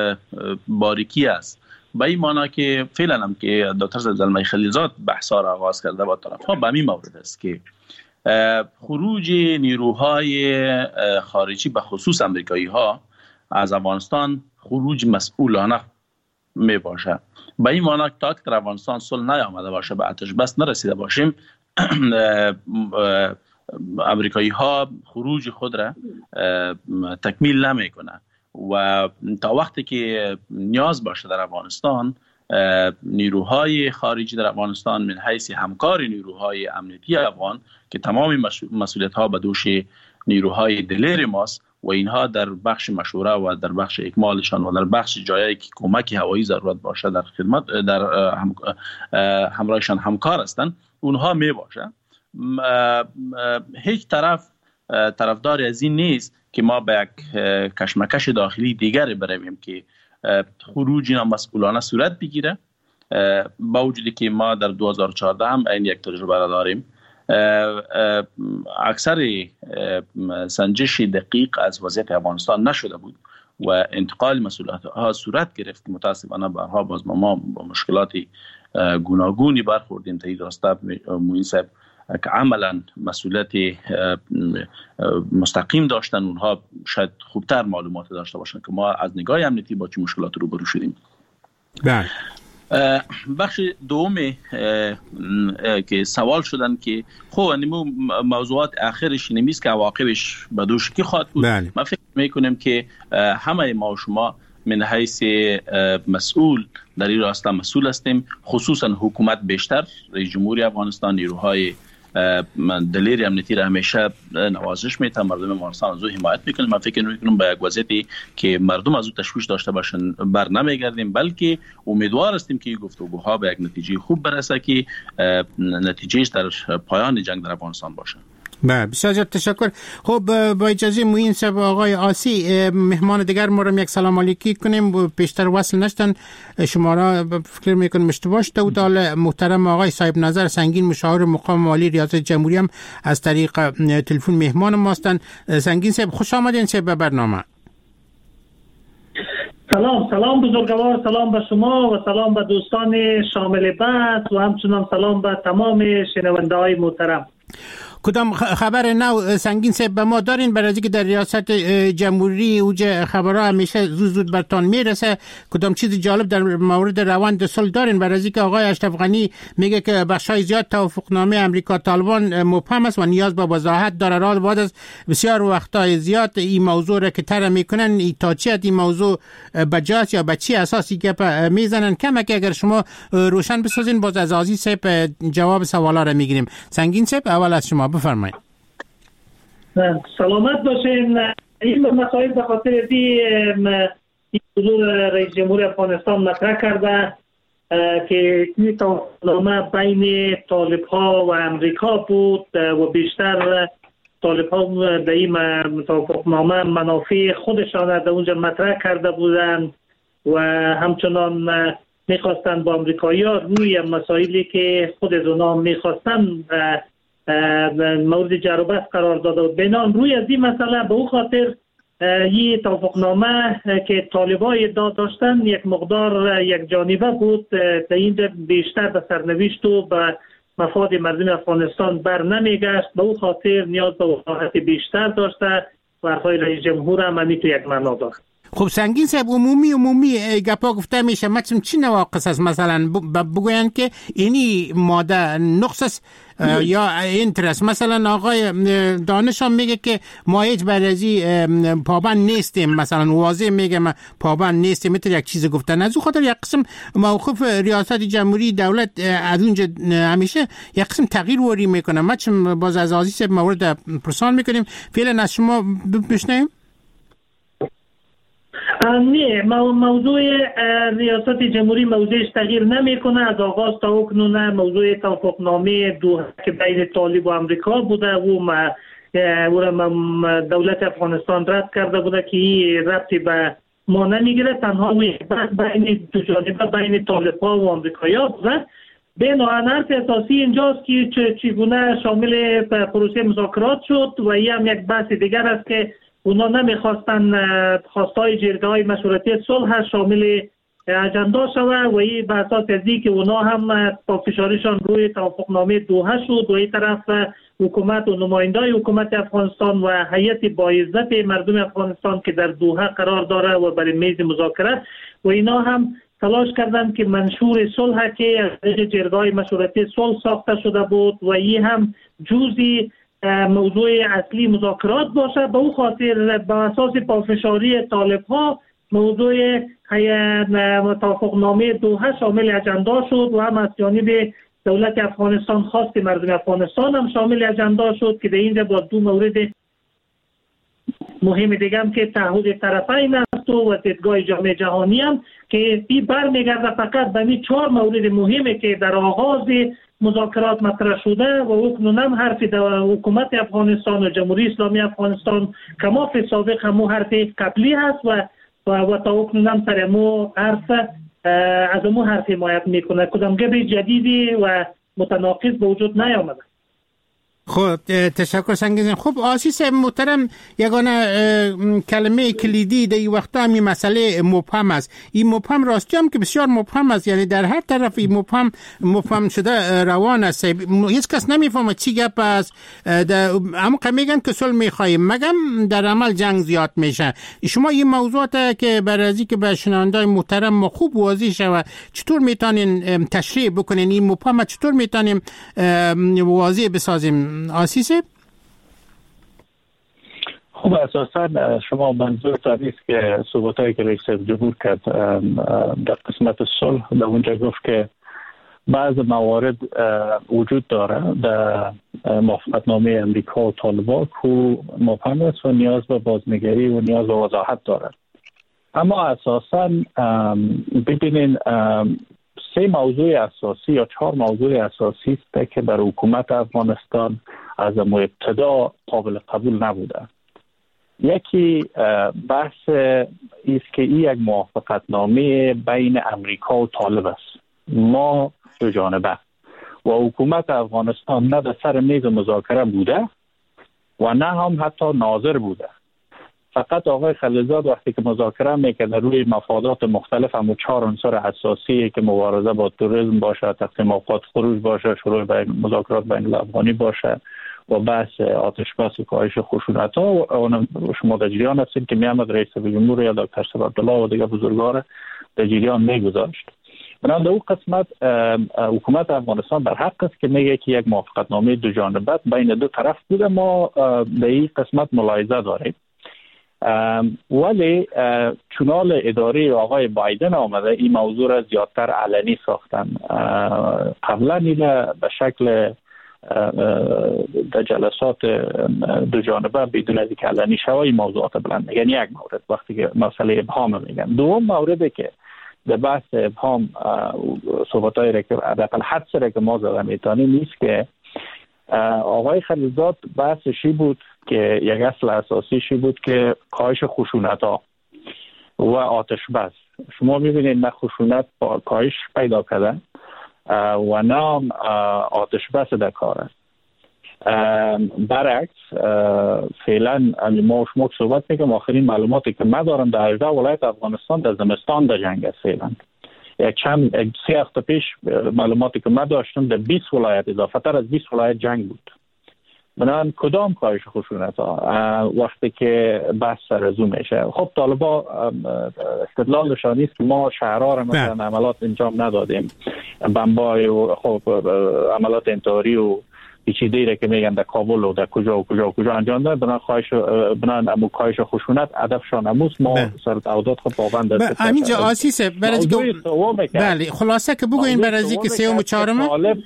باریکی است. به این معنی که فعلا هم که دکتر زلمه خلیلزاد بحثا را آغاز کرده با طرف ها به این مورد است که خروج نیروهای خارجی به خصوص امریکایی ها از افغانستان خروج مسئولانه می باشه. به این معنی تا که در افغانستان صلح نیامده باشه، به آتش بس نرسیده باشیم، امریکایی ها خروج خود را تکمیل نمی کنه و تا وقتی که نیاز باشه در افغانستان نیروهای خارجی در افغانستان من حیث همکار نیروهای امنیتی افغان که تمام مسئولیت ها به دوش نیروهای دلیر ماست و اینها در بخش مشوره و در بخش اکمالشان و در بخش جایی که کمک هوایی ضرورت باشه در خدمت در هم همراهشان همکار هستند، اونها می باشه. هیچ طرف طرفدار از این نیست که ما به یک کشمکش داخلی دیگر برویم که خروج اینا مسئولانه صورت بگیره. با وجودی که ما در دو هزار و چهارده هم این یک تجربه را داریم. اکثر سنجش دقیق از وضعیت افغانستان نشده بود و انتقال مسئولیت ها صورت گرفت که متاسفانه برها باز ما با مشکلات گوناگونی برخوردیم. تا این راسته معین صاحب که عملا مسئولیت مستقیم داشتن، اونها شاید خوبتر معلومات داشته باشن که ما از نگاه امنیتی با چه مشکلات روبرو شدیم. بله. بخش دوم که سوال شدن که خب نمو موضوعات آخرش نمیست که عواقبش بدوش کی خواهد بود. بله. من فکر میکنم که همه ما و شما من حیث مسئول در این راسته مسئول هستیم، خصوصا حکومت بیشتر، رئیس جمهوری افغانستان، نیروهای دلیر امنیتی را همیشه نوازش میتن، مردم افغانستان از او حمایت میکنن. من فکر میکنم به یک وضعیتی که مردم از او تشویش داشته باشن بر نمیگردیم، بلکه امیدوار هستیم که این گفتگوها به یک نتیجه خوب برسه که نتیجهش در پایان جنگ در افغانستان باشه. بله، بسیار زیاد تشکر. خب با اجازه معین صاحب، آقای آسی، مهمان دیگر ما را یک سلام علیکی کنیم، بیشتر وصل نشدن، شما را فکر میکنم اشتباه شده بود. حالا محترم آقای صاحب نظر سنگین، مشاور مقام مالی ریاست جمهوری هم از طریق تلفن مهمان ما هستند. سنگین صاحب خوش آمدین صاحب به برنامه. سلام سلام بزرگوار، سلام به شما و سلام به دوستان شامل بحث و همچنان سلام به تمام شنونده های محترم. کدام خبر نو سنگین صاحب به ما دارین؟ برای اینکه در ریاست جمهوری اوج خبرها همیشه زود زود برتان میرسه. کدام چیز جالب در مورد روند صلح دارین؟ برای اینکه آقای اشرف غنی میگه که بخشای زیاد توافقنامه امریکا طالبان مبهم است و نیاز به وضاحت داره. راه بعد از بسیار وقتای زیاد این موضوع را که طرح میکنن، تا چی این موضوع بجاست یا به چی اساسی گپ میزنن؟ کمک اگر شما روشن بسازین باز از عزیز صاحب جواب سوالا را میگیریم. سنگین صاحب اول از شما بفرمایید. سلامت باشین. این مسائل به خاطر دی حضور رئیس جمهور افغانستان مطرح کرده که این توافقنامه بین طالب ها و امریکا بود و بیشتر طالب ها در این توافقنامه منافع خودشان در اونجا مطرح کرده بودند و همچنان میخواستن با امریکایی ها روی مسائلی که خود از اونا میخواستن مورد جر و بحث قرار داده و بنان روی از این مسئله به او خاطر یه توافقنامه که طالبای ادعا داشتن یک مقدار یک جانبه بود، در اینجا بیشتر به سرنوشت و به مفاد مردم افغانستان بر نمیگشت. به او خاطر نیاز به وضاحت بیشتر داشته و حرفای رئیس جمهور هم همین تو یک معنا داشت. خب سنگین صاحب، عمومی عمومی گپا گفته میشه، مثلا چی نواقص است؟ مثلا بگوین که اینی ماده نقص است یا اینترست. مثلا آقای دانش هم میگه که ما هیچ برازی پابند نیستیم، مثلا واضح میگه ما پابند نیستیم، مثل یک چیز گفتن. از او خاطر یک قسم موقف ریاست جمهوری دولت از اونجا همیشه یک قسم تغییر وری میکنه. ما چون باز از عزیز صاحب مورد پرسان میکنیم، فعلا از شما بشنویم. نه، موضوع ریاست جمهوری موضوعش تغییر نمیکنه. از آغاز تا اکنون موضوع توافقنامه دوحه که بین طالب و امریکا بوده و ما دولت افغانستان رد کرده بوده که این ربطی به ما نمیگیره، تنها بین دو جانبه بین طالب ها و امریکایی ها بوده. بنابراین حرف اساسی اینجاست که چگونه شامل پروسه مذاکرات شد و این هم یک بحث دیگر است که اونا نمیخواستن خواستای جرگه های مشورتی صلح شامل اجندا شود و این به اساس ازی که اونا هم با فشارشان روی توافقنامه دوحه شد و این طرف حکومت و نمایندای حکومت افغانستان و هیئت باعزت مردم افغانستان که در دوحه قرار داره و برای میز مذاکرات و اینا هم تلاش کردند که منشور صلح که از جرگه های مشورتی صلح ساخته شده بود و این هم جزئی موضوع اصلی مذاکرات باشه. به او خاطر به اساس پافشاری طالب ها موضوع توافقنامه دوحه شامل اجندا شد و هم از جانب دولت افغانستان خواست مردم افغانستان هم شامل اجندا شد که در اینجا با دو مورد مهم دیگه هم که تعهد طرفین است نفت و دیدگاه جامعه جهانی هم که این برمیگرده فقط به این چهار مورد مهمی که در آغاز مذاکرات مطرح شده و اکنون هم حرف حکومت افغانستان و جمهوری اسلامی افغانستان کما فی سابق همو حرف قبلی هست و و, و تا اکنون هم سر امو حرف از امو حرف حمایت میکنه. کدام گپ جدیدی و متناقض به وجود نیامده. خب تشکر سنگین. خب آسیس محترم، یگانه کلمه کلیدی در این وقت همین مسئله مبهم است. این مبهم راستی هم که بسیار مبهم است، یعنی در هر طرف این مبهم مبهم شده روان است، هیچ کس نمیفهمه چی گپ است. اما که میگن که صلح میخواهیم مگم در عمل جنگ زیاد میشه. شما این موضوعات که برازی که به شنوندای محترم ما خوب واضح شود، چطور میتونین تشریح بکنین این مبهم، چطور میتونیم واضح بسازیم آسیسه؟ خب اساسا شما منظورتان است که صحبتایی که رئیس جمهور کرد در قسمت صلح در اونجا گفت که بعض موارد وجود داره در موافقتنامه امریکا و طالبان که مبهم است و نیاز به بازنگری و نیاز به وضاحت داره. اما اساسا ببینین سه موضوع اساسی یا چهار موضوع اساسی است که برای حکومت افغانستان از ابتدا قابل قبول نبوده. یکی بحث است که این یک موافقتنامه بین امریکا و طالب است، ما دو جانبه، و حکومت افغانستان نه در سر میز مذاکره بوده و نه هم حتی ناظر بوده. فقط آقای خلیلزاد وقتی که مذاکره میکنه روی مفادات مختلف هم چهار عنصر اساسی که مبارزه با تروریسم باشه، تقسیم اوقات خروج باشه، شروع بین مذاکرات بین الافغانی باشه و بحث آتش بس و کاهش خشونت ها، و شما در جریان هستید که میامد رئیس جمهور یا دکتر صبح عبدالله و دیگه بزرگوار در جریان میگذاشت. بنابراین در اون قسمت حکومت افغانستان در حق است که میگه که یک موافقتنامه دو جانبه بین دو طرف بوده. ما در این قسمت ملاحظه داریم، ولی چونال اداره آقای بایدن آمده این موضوع را زیادتر علنی ساختن. قبلا این به شکل در جلسات دو جانبه بدون از اینکه علنی شود این موضوعات بلند میگن. یک مورد وقتی که مسئله ابهام میگن. دوم موردی که در بحث ابهام صحبتایی را که حداقل حدس را که ما زده میتونیم نیست که آقای خلیلزاد بحثشی بود که یک اصل اساسیشی بود که کاهش خشونت ها و آتش بس. شما میبینید نه خشونت با کاهش پیدا کردن و نه آتش بس در کار است. برعکس فعلا ما شما صحبت میکنم آخرین معلوماتی که من دارم در هجده ولایت افغانستان در زمستان در جنگ است. فعلا یک چند سه هفته پیش معلوماتی که من داشتم در بیست ولایت اضافه تر از بیست ولایت جنگ بود. بنابراین کدام کاهش خشونت ها وقتی که بحث سرزو میشه. خب طالبا استدلالشان نیست که ما شهرها را مثلا عملات انجام ندادیم، بمبای و خب عملات انتحاری و چیزی را که میگن در کابل و در کجا و کجا و کجا انجام دادن. بنابراین کاهش بنابراین امو کاهش خشونت هدفشان اموس ما سر تعهدات خب پابند است. همینجا آسیسه برای بله خلاصه که بگوین برای که سوم و چهارم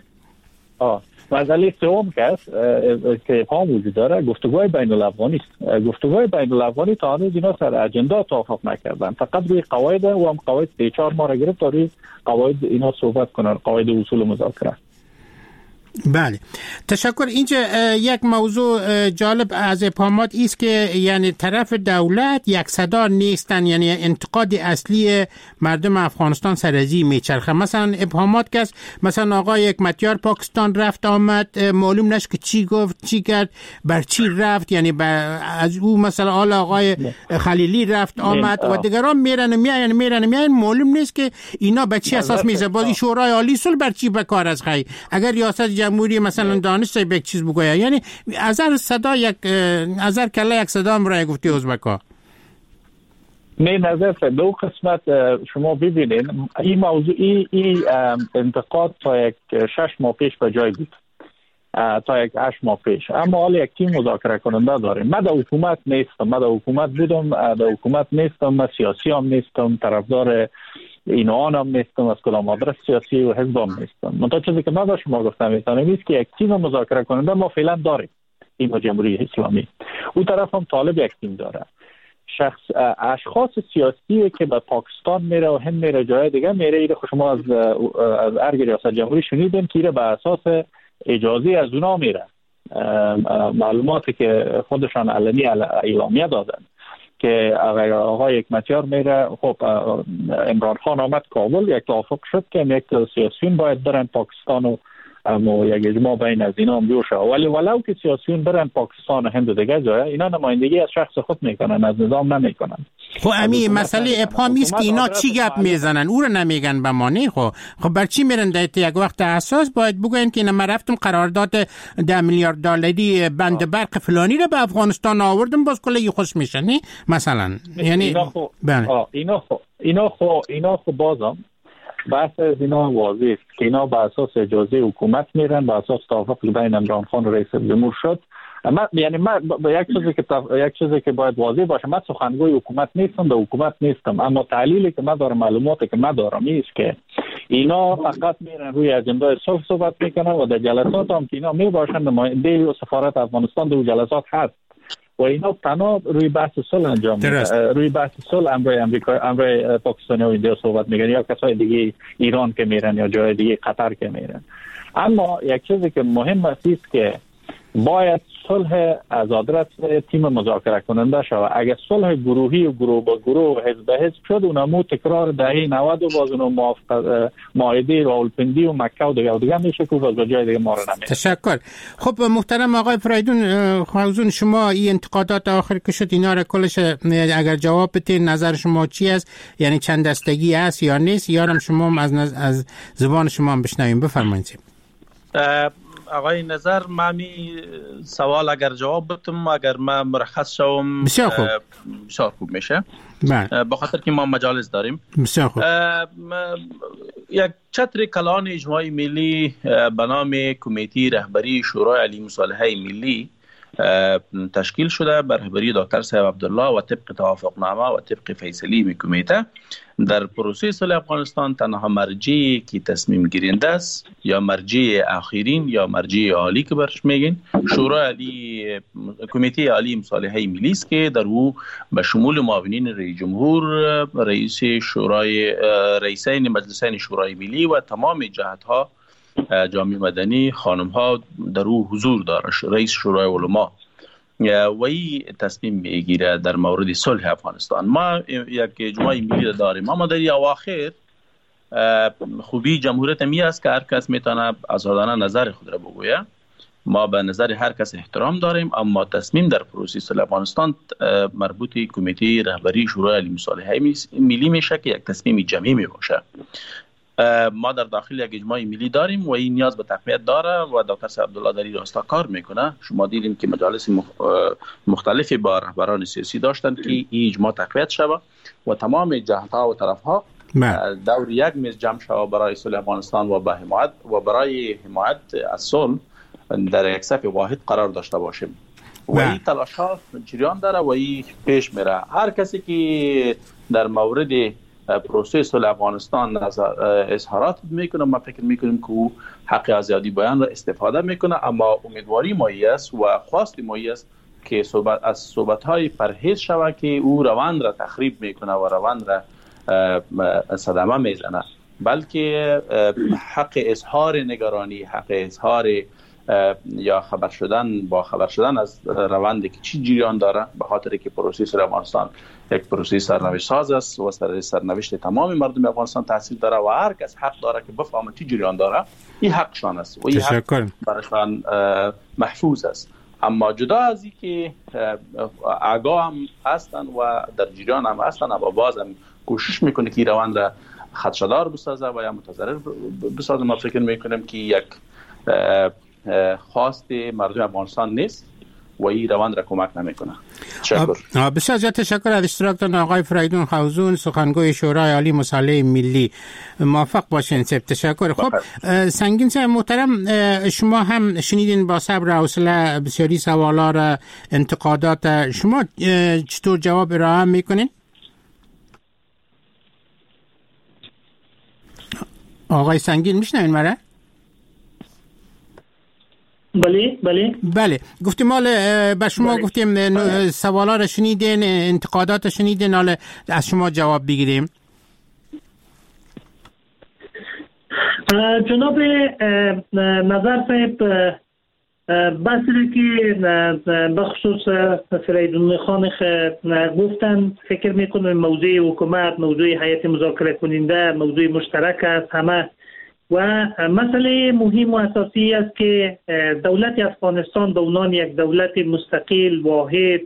آه مسئله سوم که است که ابهام وجود داره گفتگوهای بین الافغانی است. گفتگوهای بین الافغانی تا هنوز اینا سر اجندا توافق نکردن، فقط روی قواعد و هم قواعد سه چهار ماه گرفت تا روی قواعد اینا صحبت کنن، قواعد اصول مذاکره. بله تشکر. اینجا یک موضوع جالب از ابهامات است که یعنی طرف دولت یک صدا نیستن، یعنی انتقاد اصلی مردم افغانستان سرازی میچرخه. مثلا ابهامات که مثلا آقای حکمتیار پاکستان رفت آمد معلوم نشد که چی گفت چی کرد بر چی رفت، یعنی از او مثلا آل آقای خلیلی رفت آمد و دیگران میرن میاین میرن میاین معلوم نیست که اینا به چی اساس میشه. بازی شورای عالی صلح بر چی به کار از خی اگر ریاست جمهوری مثلا دانشته به یک چیز بگوید، یعنی از هر صدا یک از هر کله یک صدا هم رای گفتی ازبکا. می نظر دو قسمت شما ببینید این موضوع این ای انتقاد تا یک شش ماه پیش به جای بود، تا یک هشت ماه پیش، اما حالا یک تیم مذاکره کننده داریم. من در حکومت نیستم، من در حکومت بودم، در حکومت نیستم، من سیاسی هم نیستم، طرفدار اینوان هم نیستم، از کدام آدرس سیاسی و حزب هم نیستم. منتها چیزی که من به شما گفتم میتونم است که یک تیم مذاکره کننده ما فعلا داریم، این جمهوری اسلامی. اون طرف هم طالب یک تیم داره. شخص اشخاص سیاسی که به پاکستان میره و هند میره جای دیگه میره، ایره شما از از ارگ ریاست جمهوری شنیدین که ایره به اساس اجازه از اونا میره. معلوماتی که خودشان علنی اعلامیه دادن که آقای حکمتیار میره، خب عمران خان آمد کابل، یک توافق شد که یک سیاسیون باید برن پاکستان و اما یک اجماع بین از اینا هم جوشه، ولی ولو که سیاسیون برن پاکستان و هند دیگه جای، اینا نمایندگی از شخص خود میکنن، از نظام نمیکنن. خب امی مسئله ابهامی است که اینا چی گپ میزنن، او رو نمیگن به ما نه. خب خب بر چی میرن دیت یک وقت حساس باید بگوین که من رفتم قرارداد ده میلیارد دلاری بند برق فلانی رو به افغانستان آوردم، باز کلی خوش میشن نه مثلا. یعنی اینا خب اینا خب اینا خب اینا خب بازم بحث از اینا واضح است که اینا به اساس اجازه حکومت میرن، به اساس توافق بین عمران خان و رئیس جمهور شد. ما یعنی ما یک چیزی که یک چیزی که باید واضح باشه، من سخنگوی حکومت نیستم، به حکومت نیستم، اما تحلیلی که من دارم، معلوماتی که من دارم است که اینا فقط میرن روی اجنده صلح صحبت میکنن و در جلسات هم که اینا میباشن نماینده سفارت افغانستان در جلسات هست و اینا تنها روی بحث صلح انجام میدن، روی بحث صلح امروی امریکا امروی پاکستان و ایندیا صحبت میکنن یا کسای دیگه ایران که میرن یا جای دیگه قطر که میرن. اما یک چیزی که مهم است که باید صلح از آدرس تیم مذاکره کننده شود. اگر صلح گروهی و گروه با گروه و حزب به حزب شد، اونمو تکرار دهه نود و باز اونو موافقت معاهده راولپندی و مکه و دیگه و دیگه میشه که باز جای دیگه ما رو نمیشه. تشکر. خب محترم آقای فریدون خوزون، شما این انتقادات آخر که شد اینا رو کلش اگر جواب بدین، نظر شما چی است؟ یعنی چند دستگی است یا نیست؟ یارم شما از نز... از زبان شما هم بشنویم، بفرمایید. آقای نظر، من می سوال اگر جواب بدم، اگر من مرخص شوم بسیار خوب بسیار خوب میشه، به خاطر که ما مجالس داریم. بسیار خوب. یک چتر کلان اجماعی ملی به نام کمیته رهبری شورای علی مصالحه ملی تشکیل شده بر رهبری دکتر صاحب عبدالله و طبق توافقنامه و طبق فیصله کمیته در پروسه صلح افغانستان تنها مرجعی که تصمیم گیرنده است یا مرجع آخرین یا مرجع عالی که برش میگن شورای علی کمیته عالی مصالحه ملی است که در او به شمول معاونین رئیس جمهور، رئیس شورای رئیسین مجلسین شورای ملی و تمام جهت‌ها جامعه مدنی خانم ها در او حضور داره، رئیس شورای علما و ای تصمیم میگیره در مورد صلح افغانستان. ما یک اجماع ملی داریم، اما در اواخر خوبی جمهوریت می است که هر کس میتونه آزادانه نظر خود را بگویه. ما به نظر هر کس احترام داریم، اما تصمیم در پروسه صلح افغانستان مربوط کمیته رهبری شورای علی مصالحه ملی میشه که یک تصمیم جمعی می باشه. ما در داخل یک اجماع ملی داریم و این نیاز به تقویت داره و دکتر صاحب عبدالله در این راستا کار میکنه. شما دیدیم که مجالس مختلفی با رهبران سیاسی داشتند که این اجماع تقویت شود و تمام جهت‌ها و طرف‌ها دور یک میز جمع شود برای صلح افغانستان و به حمایت و برای حمایت از صلح در یک صف واحد قرار داشته باشیم. و این تلاش‌ها جریان داره و این پیش میره. هر کسی که در مورد پروسه صلح افغانستان اظهارات میکنه، ما فکر میکنیم که او حق آزادی بیان را استفاده میکنه، اما امیدواری مایی است و خواست مایی است که صحبت از صحبت‌های پرهیز شود که او روند را تخریب میکنه و روند را صدمه میزنه، بلکه حق اظهار نگرانی، حق اظهار یا خبر شدن با خبر شدن از روندی که چی جریان داره، به خاطر که پروسه صلح افغانستان یک پروسه سرنوشت ساز است و سر سرنوشت تمام مردم افغانستان تاثیر داره و هر کس حق داره که بفهمه چی جریان داره. این حقشان است و این حق برایشان محفوظ است. اما جدا از این که آگاه هم هستن و در جریان هم هستن، اما باز هم کوشش میکنه که روند را خدشه‌دار بسازه و یا متضرر بسازه. ما فکر میکنیم که یک خواست مردم افغانستان نیست و این روند را کمک نمیکنه. تشکر. بسیار زیاد تشکر از اشتراکتان آقای فریدون خوزون، سخنگوی شورای عالی مصالحه ملی. موفق باشین. سب تشکر. خب سنگین صاحب محترم، شما هم شنیدین با صبر و حوصله بسیاری سوالا را، انتقادات شما چطور جواب ارائه میکنین؟ آقای سنگین میشنوین مرا؟ بله بله بله گفتیم مال به شما بله. گفتیم سوالا رو شنیدین، انتقادات شنیدین، حالا از شما جواب بگیریم. جناب نظر صاحب بسیاری که بخصوص فریدون خان گفتن، فکر میکنم موضوع حکومت، موضوع هیئت مذاکره کننده موضوع مشترک است همه، و مسئله مهم و اساسی است که دولت افغانستان به عنوان یک دولت مستقل واحد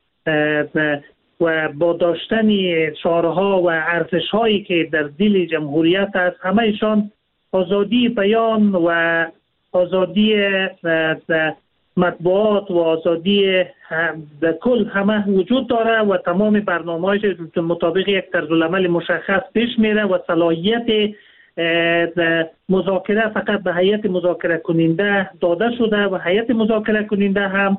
و با داشتن شعارها و ارزش‌هایی که در دل جمهوریت است، همه ایشان آزادی بیان و آزادی مطبوعات و آزادی در کل همه وجود داره و تمام برنامه‌هایش مطابق یک طرزالعمل مشخص پیش میره و صلاحیت مذاکره فقط به هیئت مذاکره کننده داده شده و هیئت مذاکره کننده هم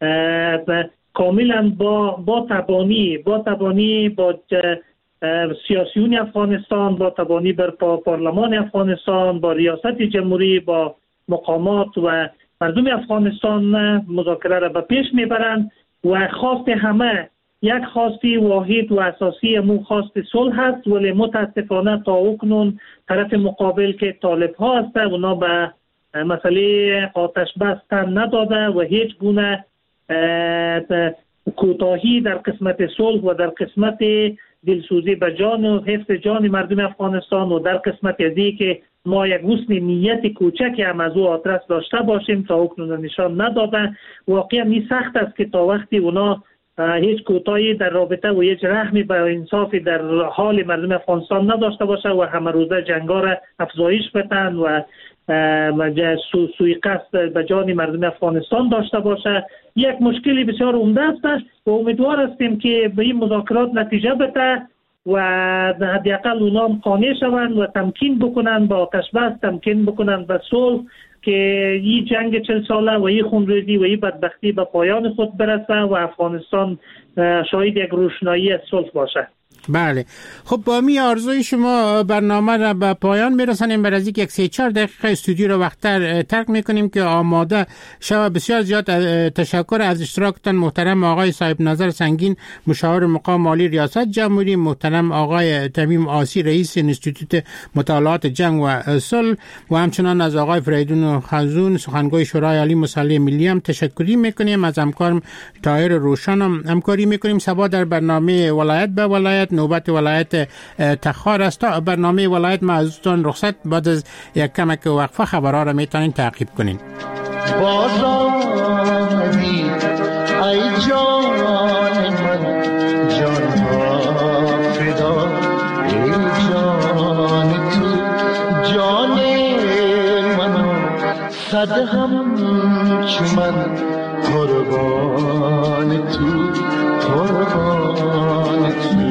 کاملا با با تبانی با تبانی با سیاسیون افغانستان، با تبانی بر پارلمان افغانستان، با ریاست جمهوری، با مقامات و مردم افغانستان مذاکره را به پیش میبرند و خواست همه یک خواستی واحد و اساسی مو خواست صلح است، ولی متاسفانه تا اکنون طرف مقابل که طالب ها هست اونا به مسئله آتش بس تن نداده و هیچ گونه کوتاهی در قسمت صلح و در قسمت دلسوزی به جان و حفظ جان مردم افغانستان و در قسمت ازی که ما یک حسن نیت کوچکی هم از او آدرس داشته باشیم تا اکنون نشان ندادن. واقعا می سخت است که تا وقتی اونا هیچ کوتاهی در رابطه و هیچ رحمی به انصافی در حال مردم افغانستان نداشته باشه و همه روزه جنگا را افزایش بدن و سو سوی قصد به جان مردم افغانستان داشته باشه، یک مشکلی بسیار عمده است و امیدوار هستیم که به این مذاکرات نتیجه بده و حداقل اونا قانع شوند و تمکین بکنن با آتش بس، تمکین بکنن به صلح که این جنگ چل ساله و این خونریزی و این بدبختی به پایان خود برسه و افغانستان شاهد یک روشنایی از صلح باشه. بله، خب با می آرزوی شما برنامه را به پایان میرسانیم. بر از یک سه چهار دقیقه استودیو را وقتر ترک میکنیم که آماده شود. بسیار زیاد تشکر از اشتراکتان محترم آقای صاحب نظر سنگین، مشاور مقام مالی ریاست جمهوری، محترم آقای تمیم آسی رئیس انستیتوت مطالعات جنگ و صلح و همچنان از آقای فریدون خزون سخنگوی شورای عالی مصالح ملی هم تشکری میکنیم. از همکارم طاهر روشن هم همکاری میکنیم. صبا در برنامه ولایت به ولایت نوبت ولایت تخار است. تا برنامه ولایت ما ازتون رخصت بعد از یک کمک وقفه خبرها را میتونین تعقیب کنین. باز آمدی ای جان من، جان ها فدا ای جان تو، جان منو صد همچو من قربان تو، قربان تو.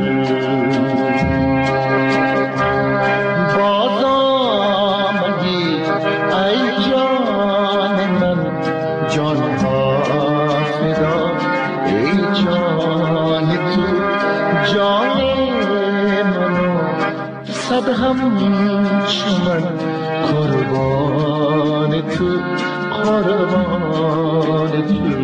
صد همچو من قربان تو، قربان تو.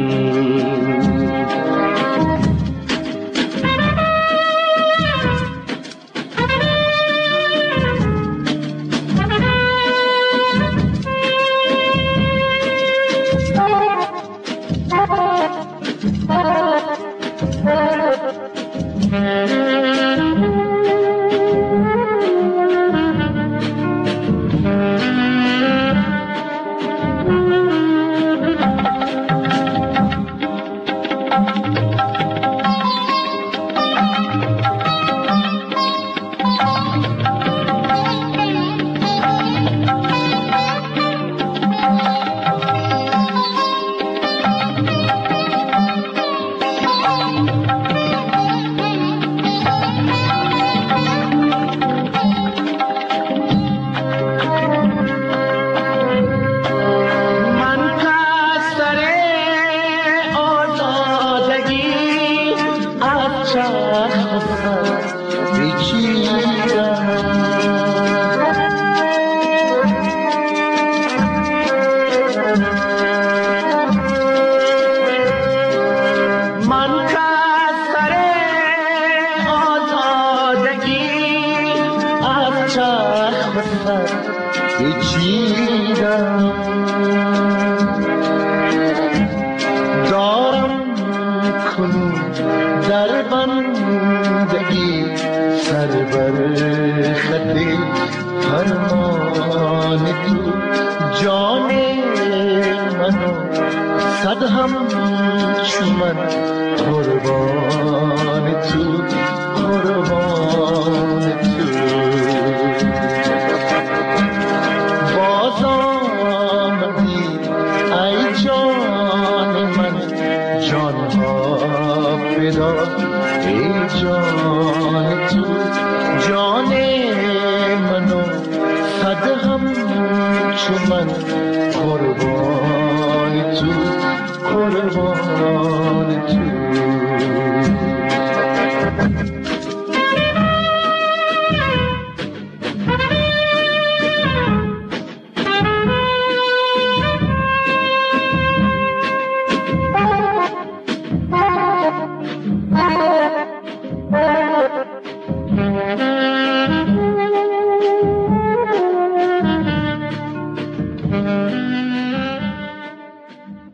پیچیدم دارم کنون در بندگی سر بر خط فرمان تو جان منو صد هم چومن قربان تو قربان تو باز آمدی ای جان من جان ها فدا ای جان تو جان منو صد هم چومن قربان تو قربان تو